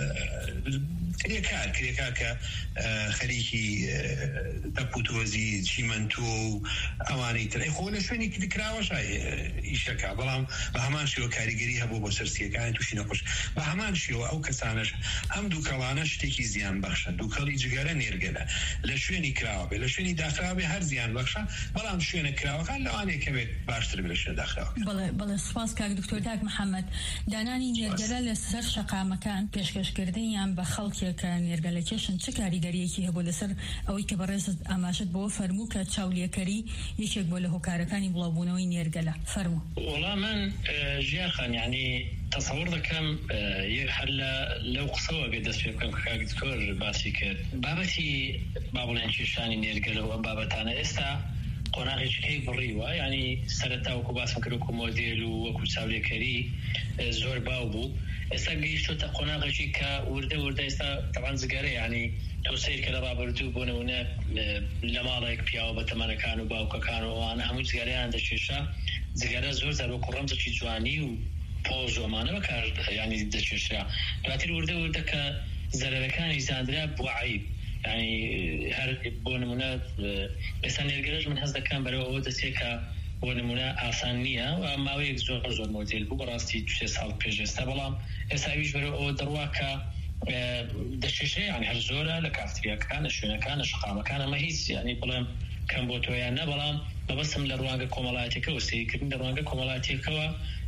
کرێکار کە خەریکی تەپوتۆزی چیمەنتۆ و ئەوانەی تر خۆ لە شوێنی کراوەش ئیشەکە بەڵام بە هەمان شێوە کاریگەری هەبوو بۆ سەرسیەکانی تووشی نەخۆش بە هەمان شێوە ئەو کەسانش ئەم دووکەڵانە شتێکی زیان بەخشە دووکەڵی جگەرە نێرگەلە لە شوێنی کراوە بێ لە شوێنی داخراوە بێ هەر زیان بەخشە بەڵام شوێنە کراوەکان لەوانەیە کە بێت باشتر بێ لە شوێنە داخراوە بەڵێ سوپاس کاک دکتۆر داک محەممەد دانانی نێرگەلە لەسەر شەقامەکان پێشکەشکردنیان بە خەڵکێک کە نێرگەلەکێشن چ کاریگەریەکی هەبوو لەسەر ئەوەی کە بەڕێزت ئاماژت بۆ فەرموو کە چاولێکەری یەکێک بۆ لە هۆکارەکانی بڵاوبوونەوەی نێرگەلە فەرموو وەڵام من ژیاخان یعنی تصور دەکەم هەر لەو قسەوە بێ دەست پێ بکەم کە کاک دکتۆر باسی کرد بابەتی با بڵێن کێشانی نێرگەلە و ئەم بابەتانە ئێستا قۆناغێکەکەی بڕیوە ینی سەرەتا وەکو باسم کرد وەکو مۆدێل و وەکو چاولێکەری زۆر باو بوو ئێستا گەیشتۆتە قۆناغێکی کە وردە ئێستا تەوان زگەرە ینی تۆ سیر کە لە ڕابردوو بۆ نمونە لە ماڵێک پیاوە بە تەمەنەکان و باوکەکان و ئەوانە هەموو جگەرەیان دەچێشە جگەرە زۆر زار وەکو ڕەمزێکی جوانی و پۆز و ئەمانە بەکار ینی دەچێشرا دواتر وردە کە زەرەرەکانی زاندرا بووە عیب ینی هەر بۆ نمونە ئێستا نێرگەلەش من هەست دەکەم بەرەوە ئەوە دەچێت کە بۆ نمونە ئاسان نییە و ماوەیەک زۆر مۆدیل بوو بەڕاستی 2 ساڵ پێش ئێستا بەڵام ئێستاویش بەرەوە ئەوە دەڕوا کە دەچێشەیە ینی هەر زۆرە لە کافتریاکان لە شوێنەکان لە شقامەکان ئەمە هیچ ینی بڵێم کەم بۆ تۆیان نە بەڵام بەبەستم لە ڕوانگە کۆمەڵایەتێکەوە سیرکردن لە ڕوانگە کۆمەڵایەتێکەوە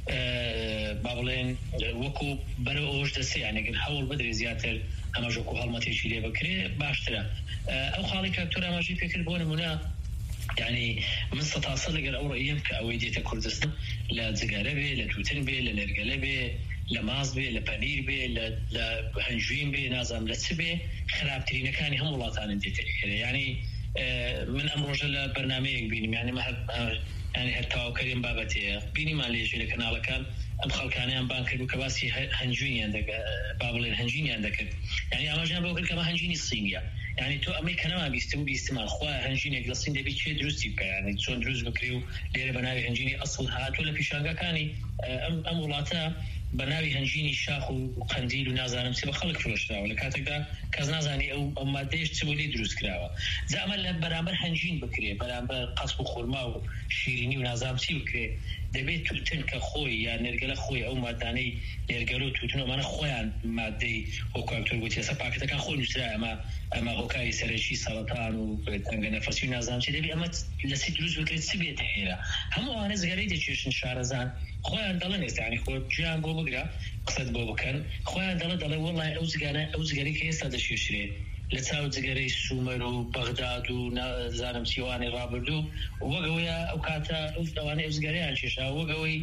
با بڵێن وەکو بەرەو ئەوش دەسێ یانێگەر هەوڵ بدرێ زیاتر ئەمەش وەکو هەڵمەتێکی لێ بکرێ باشترە ئەو خاڵی کاکتۆر ئاماژەی پێکرد بۆ نمونە يعني من ستاصل لەگەر ئەو ڕێیەم کە ئەوەی دێتە کوردستان لە جگارە بێ لە تووتن بێ لە نێرگەلە بێ لە ماز بێ لە پەنیر بێ لە هەنجوین بێ نازانم لە چ بێ خراپترینەکانی هەموو وڵاتانن دێتەکرێ یعنی من ئەم ڕۆژە لە بەرنامەیەک بینیم یعنی يعني هەر تاواکەریم بابەتەیە بینیمان لێژێ لە کەناڵەکان ئەم خەڵکانیان بان کرد و کە باسی هەنجوینیان با بڵێن هەنجینیان دەکرد یعنی ئاماژیان بۆ کرد کە ئەمە هەنجینی سینیە يعني تو ئەمەی کە نەما بیستمان خوا هەنجینێک لە سین دەبێت چێ دروستی بکە یعنی چۆن دروست بکرێ و لێرە بە ناوی هەنجینی ئەسڵ هاتووە لە پیشانگەکانی ئەم وڵاتە بە ناوی هەنجینی شاخ و قەندیل و نازانم چی بە خەڵک فرۆشراوە لە کاتێکدا کەس نازانی ئەو مادەیەش چ بۆ لێ دروست کراوە جا ئەمە لە بەرامبەر هەنجین بکرێ بەرامبەر قەسب و خورما و شیرینی و نازانم چی بکرێ دەبێت تووتن کە خۆی یا نێرگەلە خۆی ئەو مادانەی نێرگەلە و تووتن ئەمانە خۆیان مادەی وەکوکتۆر گوتی ئێستا پاکەتەکان خۆی نووسرا ئەمە هۆکاری سەرەکی سەرەتان و تەنگە نەفەسی و نازانم چی دەبێت ئەمە لەسی دروست بکرێت چ بێتە هێرە هەموو ئەوانە زگەرەی دەچێشن شارەزان خۆیان دەڵێن ئێستا یعنی خۆ گویان بۆ بگرە قسەت بۆ بکەن خۆیان دەڵێ وەڵای ئەو زگەرەی کە ئێستا دەچێشرێت لە چاو جگەرەی سومەر و بەغداد و زانم چیوانی ڕابردوو وەگەوەیە ئەو کاتە ئەوانەی ئەوزگەرەیان چێشا وەگەوەی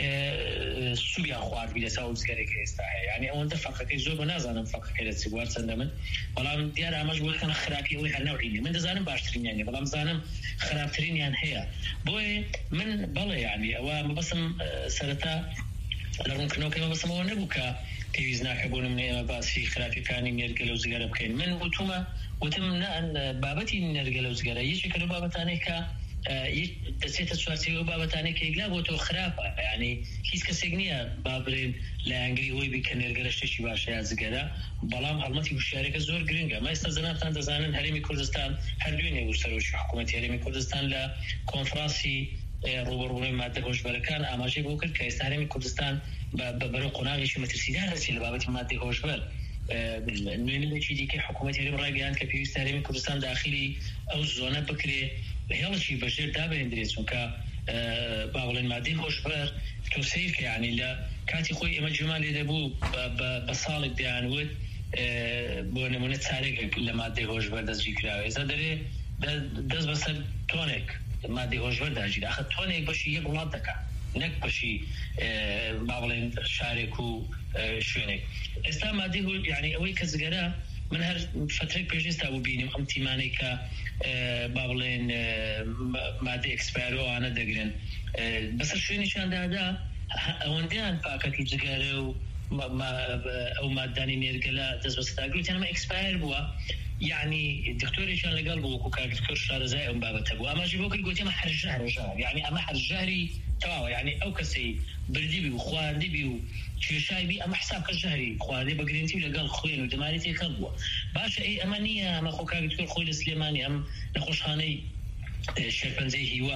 سوبیان خواردبی لە چاو جگەرێکی ئێستا هەیە یعنی ئەوەندە فەقەکەی زۆر بە نازانم فەقەکەی لە چیوار چەندە من بەڵام دیارە ئەمەش بۆ کەنە خراپی ئەوەی هەر نەوعینی من دەزانم باشترینیانە بەڵام زانم خراپترینیان هەیە بۆیە من بەڵێ یعنی ئەوە مەبەسم سەرەتا لە ڕوونکردنەوەکەی مەبەسمەوە نەبوو کە پێویست ناکە بۆ نمونە باسی خراپیەکانی نێرگەلە و جگەرە بکەین من وتم بابەتی نێرگەلە و جگەرە یەکێکە لەو بابەتانەی کە دەچێتە چوارچێوە بابەتانەی کە یەکلا بۆ تۆ خراپە یعنی هیچ کەسێک نییە با بڵێن لە ئەنگری ئەوی بی کە نێرگەلە شتێکی باشە یا جگەرە بەڵام هەڵمەتی هوشیارەکە زۆر گرنگە ما ئێستا جەنابتان دەزانن هەرێمی کوردستان هەردووی نێبوو سەرۆکی حکوومەتی هەرێمی کوردستان لە کۆنفرانسی ڕوبەڕوونی مادە هۆشبەرەکان ئاماژەی بۆ کرد کە ئێستا هەرێمی کوردستان بەرەو قۆناغێکی مەترسیدار دەچێت لە بابەتی مادەی هۆشبەر نوێنەرێکی دیکەی حکوومەتی هەرێم ڕایگەیاند کە پێویستە هەرێمی کوردستان داخلی ئەو زۆنە بکرێ هێڵشی بەژێر دابێندرێت چونکە با بڵێن مادەی هۆشبەر تۆ سیرکە یعنی لە کاتی خۆی ئێمە جومان لێ دەبوو بە ساڵێک دەیانوت بۆ نمونە چارێک لە مادەی هۆشبەر دەستگیر کراوە ئێستا دەرێ دەست بەسەر تۆنێک مادەی هۆشبەر داگیر ئاخە تۆنێک بەشی یەک وڵات دەکات نەک بەشی با بڵێن شارێک و شوێنێک ئێستا مادەی یعنی ئەوەی کە جگەرە من هەر فترێک پێش ئێستا بوو بینیم ئەم تیمانەی کە با بڵێن مادەی ئەکسپایرۆوانە دەگرن بەسەر شوێنیشان دادا ئەوەندەیان پاکەتی جگەرە و ئەو مادانی نێرگەلە دەست بەستاگرێتیان ئەمە ئەکسپایر بووە يعني دكتوريشان لقال بوكو كدكتور شارزاي ام بابته بو اما جيبوك قلت ما حرجها رجال يعني اما حرجاري تواو يعني او كسي بردي بي وخواردي بي شاي بي اما حساب كجهري خواردي بقرينتي لقال خوين ودماريتي كبوا باش اي امانيه ما خو كدكتور خوي السليماني ام نخوشخاني شێرپەنجەی هیوا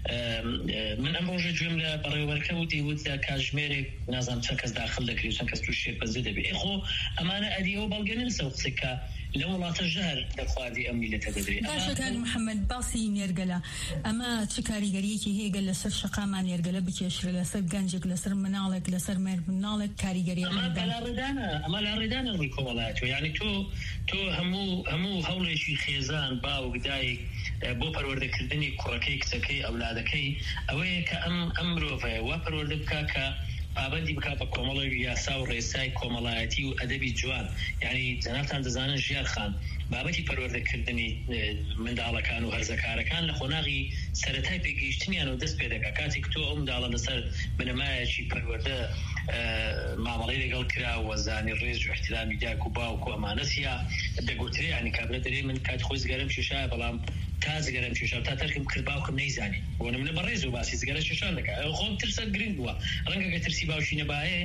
من ئەم ڕۆژە گوێم لە بەڕێوەبەرکەوتی وت لە کاتژمێرێک نازانم چەند کەس داخل دەکرێت چەند کەس تووش شێرپەنجە دەبێت خۆ ئەمانە ئەدیەوە بەڵگە نرسە و قسەکە لە وڵاتە ژەهر دەخوادی ئەم میلەتە دەدرێت باشە کاک محەممەد باسی نێرگەلە ئەمە چ کاریگەریەکی هەیە لەسەر شقامان نێرگەلە بکێشرە لەسەر گەنجێک لەسەر مناڵێک لەسەر مێر مناڵێک کاریگەری ئەمە لا ڕێدانە ڕووی کۆمەڵایەتەوە یعنی تۆ هەموو هەوڵێکی خێزان باوک دایک بۆ پەروەردەکردنی کوڕەکەی کچەکەی ئەولادەکەی ئەوەیە کە ئەم مرۆڤەیە وا پەروەردە بکا کە پابەندی بکات بە کۆمەڵی یاسا و ڕێسای کۆمەڵایەتی و ئەدەبی جوان یعنی جەنابتان دەزانن ژیار خان بابەتی پەروەردەکردنی منداڵەکان و هەرزەکارەکان لە خۆناغی سەرەتای پێگەیشتنیان و دەست پێ دەکات کاتێک تۆ ئەو منداڵە لەسەر بنەمایەکی پەروەردە معاملەی لەگەڵ کرا وەزانی ڕێز و احترامی دایک و باوک و ئەمانەتە دەگوترێ ینی کابرا دەرێ من کات خۆی زگەرم کێشایە بەڵام تا زگەرم کێشا تا تەرکم کرد باوکم نەیزانی بۆ نمونە بەڕێز و باسی زگەرە کێشان دەکات خۆم ترسە گرنگ بووە ڕەنگە کە ترسی باوشی نەبایە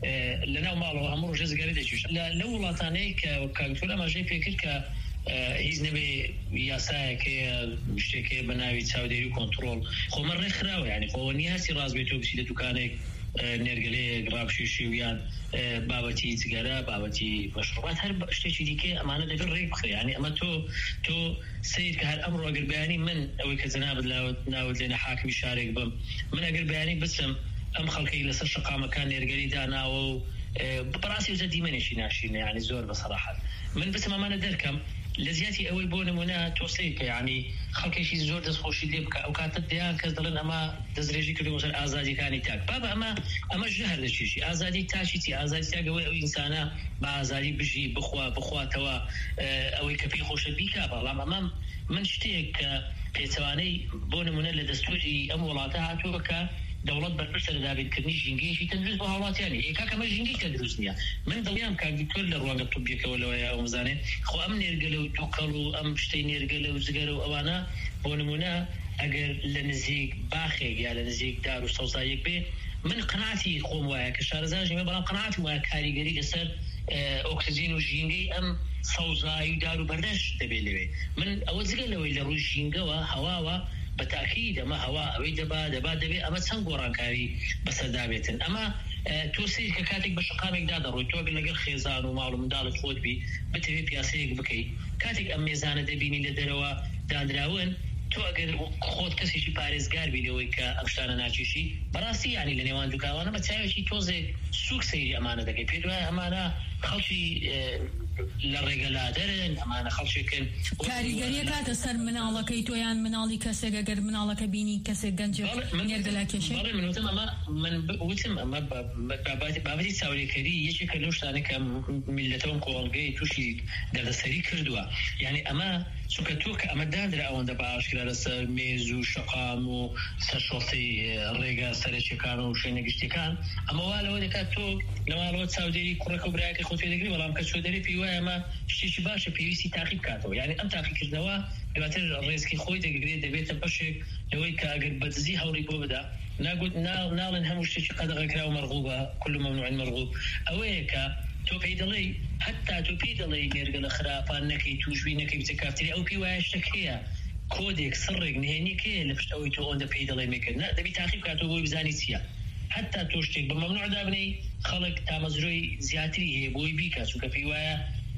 لەناو ماڵەوە هەموو ڕۆژە زگەرە دەکێشا لە وڵاتانەی کە کاکتۆر ئەماژەی پێکرد کە هیچ نەبێ یاسایەکەیە شتێکەیە بە ناوی چاودێری و کۆنتڕۆڵ خۆمە ڕێکخراوە ینی خۆوە نیاسی ڕاست بێتەوە بچی لە دوکانێک نێرگەلەیەک ڕابشێشی و یان بابەتی جگەرە بابەتی مەشروبات هەر شتێکی دیکە ئەمانە دەبێت ڕێک بخرێ ینی ئەمە تۆ سیر کە هەر ئەمڕۆ ئەگەر بەیانی من ئەوەی کە جەنابەت ناوت لێنە حاکمی شارێک بم من ئەگەر بەیانی بچم ئەم خەڵکەی لەسەر شقامەکان نێرگەلی داناوە و بەڕاستی وزە دیمەنێکی ناشینە ینی زۆر بەسەراحەت من بچم ئەمانە دەرکەم لە زیاتی ئەوەی بۆ نمونە تۆسەیەکە ینی خەڵکێکی زۆر دەستخۆشی لێ بکە ئەو کاتت دەیان کەس دەڵێن ئەمە دەستدرێژی کردو سەر ئازادیەکانی تاک بابە ئەمە ژەهر دەچێشی ئازادی تاچی چی ئازادی تاگەوەی ئەو ئینسانە بە ئازادی بژی بخواتەوە ئەوەی کە پێی خۆشە بیکا بەڵام ئەمە من شتێک کە پێچەوانەی بۆ نمونە لە دەستوری ئەم وڵاتە هاتووە کە دەوڵەت بەرپرسە لە دابینکردنی ژینگەیەکی تەندروست بۆ هاوڵاتیانی کاکەمە ژینگەی تەندروست نییە من دڵیام کاکتۆر لە ڕوانگە توبیەکەوە لەوەیە ئەو مزانێ خۆ ئەم نێرگەلە و دووکەڵ و ئەم شتەی نێرگەلە و زگەرە و ئەوانە بۆ نمونە ئەگەر لە نزیک باخێک یا لە نزیک دار و سەوزایەک بێ من قەناعەتی خۆم وایە کە شارەزای ژێمە بەڵام قەناعەتم وایە کاریگەری لەسەر ئۆکسجین و ژینگەی ئەم سەوزای و دار و بەردەش دەبێت لەوێ من ئەوە جگە لەوەی لە ڕووی ژینگەوە هەواوە بەتاکید ئەمە هەوا ئەوەی دەبا دەبێت ئەمە چەند گۆڕانکاری بەسەردابێتن ئەمە تۆ سیر کە کاتێک بە شقامێکدا دەڕۆی تۆ لەگەڵ خێزان و ماڵ و منداڵت خۆت بی بتەوێت پیاسەیەک بکەیت کاتێک ئەم مێزانە دەبینی لە دەرەوە دانراون تۆ ئەگەر خۆت کەسێکی پارێزگار بینەوەی کە ئەم شتانە ناچێشی بەڕاستی ینی لە نێوان دوکاوانە بە چاوێکی تۆزێک سوک سەیری ئەمانە دەکەی پێ دوایە ئەمانە خەڵکی لە ڕێگەلادەرن ئەمانە خەڵکێکن کاریگەریە کاتە سەر مناڵەکەی تۆیان مناڵی کەسێک ئەگەر مناڵەکە بینی کەسێک گەنجێ نێرگەلا کێشێ من وتم ئەمە بابەتی چاودێریکەری یەکێکە لەو شتانە کە میلەتەوەم کۆڵگەی تووشی دەردەسەری کردووە یعنی ئەمە چونکە تۆ کە ئەمە دادرا ئەوەندە بە ئاشکرا لەسەر مێز و شەقام و سەر شۆسەی ڕێگە سەرچیەکان و شوێنە گشتیەکان ئەمە وا لەوە دەکات تۆ لەماڵەوە چاودێری کوڕەکە و برایەکە خۆت پێ دەگری بەڵام کە چۆدەری پێی وایە ئەمە شتێکی باشە پێویستی تاقیب بکاتەوە یعنی ئەم تاقیکردنەوە دواتر ڕێزکی خۆی دەگرێت دەبێتە بەشێک لەوەی کە ئەگەر بەدزی هەوڵی بۆ بدا ناڵن هەموو شتێکی قەدەغەکرا و مەرغوبە كل ممنوع مرغوب ئەوەیە کە تۆ پێی دەڵێ حتا تۆ پێی دەڵێ نێرگەلە خراپان نەکەی توشبی نەکەی بچە کافتری ئەو پێی وایە شتێکەیە کۆدێک سڕێک نهێنیکەیە لە پشت ئەوەی تۆ ئەوەندە پێی دەڵێ مێکرد دەبی تاقیب بکاتەوە بۆی بزانی چییە حتا تۆ شتێک بە مەمنوع دابنەی خەڵک تامەزرۆی زیاتری هەیە بۆی بیکە چونکە پێی وایە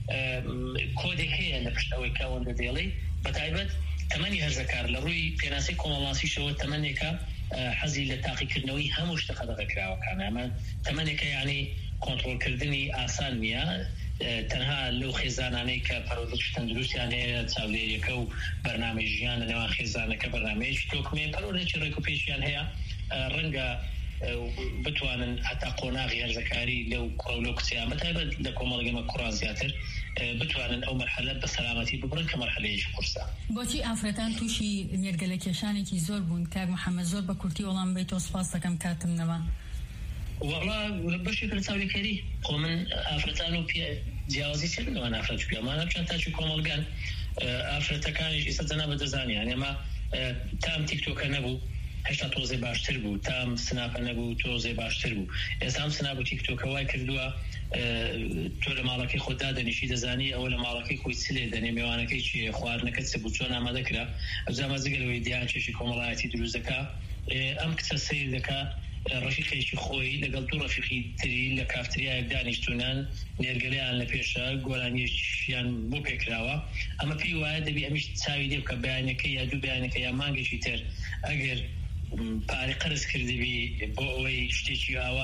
کۆدێک هەیە لە پشت ئەوەی کە ئەوەندە دێڵێ بەتایبەت تەمەنی هەرزەکار لە ڕووی پێناسی کۆمەڵاسیشەوە تەمەنێکە حەزی لە تاقیکردنەوەی هەموو شتە قەدەغەکراوەکان ئەمە تەمەنێکە یعنی کۆنتڕۆڵکردنی ئاسان نییە تەنها لەو خێزانانەی کە پەرۆدەش تەندروستیان هەیە چاودێریەکە و بەرنامەی ژیان لە نێوان خێزانەکە بەرنامەیەکی تۆکمێ پەرۆدێکی ڕێک و پێشیان هەیە ڕەنگە بتوانن حتا قۆناغی هەرزەکاری لەو کۆڵۆ کچیان بەتایبەت لە کۆمەڵگەمە کوڕان زیاتر بتوانن ئەو مەرحەلە بە سەلامەتی ببڕن کە مەرحەلەیەکی قورسە. بۆچی ئافرەتان تووشی نێرگەلە کێشانێکی زۆر بوون کاک محەممەد زۆر بە کورتی وەڵام بیت سپاس دەکەم کاتم نەما وەڵا بەشێک لە چاودێریکەری خۆ من ئافرەتان و جیاوازی چ لەوان ئافرەت پیامانە چەند تاچی کۆمەڵگان ئافرەتەکانیش ئێستا جەنابەت دەزانیان ئێمە تام تیکتۆکە نەبوو هێشتا تۆزێ باشتر بوو تام سناپە نەبوو تۆزێ باشتر بوو ئێستا سناپ و تیکتۆکە وای کردووە تۆ لە ماڵەکەی خۆتدا دەنیشی دەزانی ئەوە لە ماڵەکەی خۆی چلێ دەنێ میوانەکەی چیە خواردنەکەت چ بوو چۆن ئامادەکرا ئەوزامە زگەلەوەی دییان چێشی کۆمەڵایەتی دروست دەکا ئەم کچە سیر دەکا ڕەفیقێکی خۆی لەگەڵ دوو ڕەفیقی تری لە کافتریایەک دانیشتونان نێرگەلیان لە پێشە گۆرانیەکیان بۆ پێکراوە ئەمە پێی وایە دەبی ئەمیش چاوی لێ بکە بەیانەکەی یا دوو بەیانەکە یا مانگێکی تر ئەگەر پارێ قەرز کردبی بۆ ئەوەی شتێکی ئاوا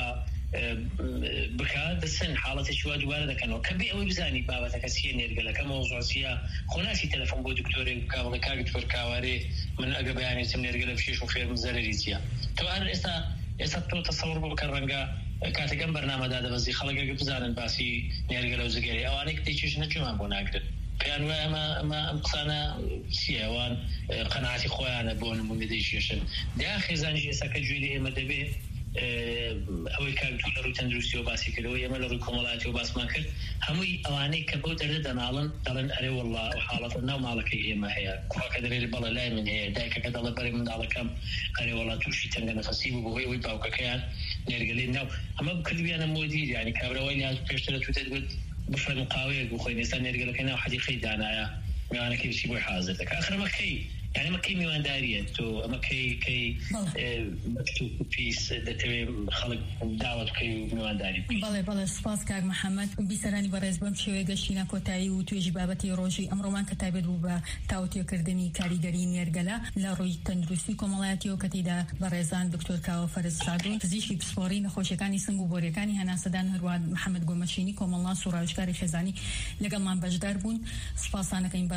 بکە دەسن حاڵەتێکی وا دووبارە دەکەنەوە کە بێ ئەوەی بزانی بابەتەکە چیە نێرگەلەکە مۆزوعچیە خۆناسی تەلەفۆن بۆ دکتۆرێک بکا بڵێ کاک دکتۆر کاوارێ من ئەگە بەیانێتم نێرگەلە پشێش و فێرم زەرەری چیە تۆ هەر ئێستا تۆ تەسەوڕ بکە ڕەنگە کاتێکم بەرنامەدا دەبەزی خەڵکێک بزانن باسی نێرگەلە و زگەری ئەوانەی تێکیش نەچوان بۆ ناگرن پێیان وایە ئەمە ئەم قسانە چیە ئەوان قەناعەتی خۆیانە بۆ نمونە دەیشێشن دا خێزانیش ئێستا کە گوێی ئێمە دەبێ ئەوەی کاکتۆ لە ڕووی تەندروستی و باسی کردەوە ئێمە لە ڕووی کۆمەڵایەتی و باسمان کرد هەمووی ئەوانەی کە بەو دەردە دەناڵن دەڵێن ئەرێ وەڵڵا ئەو حاڵەتە ناو ماڵەکەی ئێمە هەیە کوڕەکە دەرێت بەڵێ لای من هەیە دایکەکە دەڵێ بەرێ منداڵەکەم ئەرێ وەڵا تووشی تەنگە نەفەسی بوو بەهۆی ئەوەی باوکەکەیان نێرگەلەی ناو ئەمە کردویانە مۆدیر یعنی کابراوەی لە پێشترە توتێت گوت بفرن قاوەیەک بخۆین ئێستا نێرگەلەکەی ناو حەدیقەی دانایە میوانەکەی بچی بۆی حازر دەکە ئاخر مەکەی يعني ما كي ميواندارية تو أما كي مكتوب بيس دتوي خلق دعوة كي ميوانداري بالله سپاس كاغ محمد بيسراني برز بم شوي گشتينا كوتاي و توي جبابتي روجي امرومان كتابه بوبا تاوتي كردني كاريگري نيرگلا لا روي تندرسي كومالاتي و كتيدا برزان دكتور كاو فرز سادو فزيشي بسپوري نخوشكاني سنگو بوريكاني هنا سدان هرواد محمد گومشيني كومالنا سوراجكاري خزاني لگل من بجدار بون سپاسانه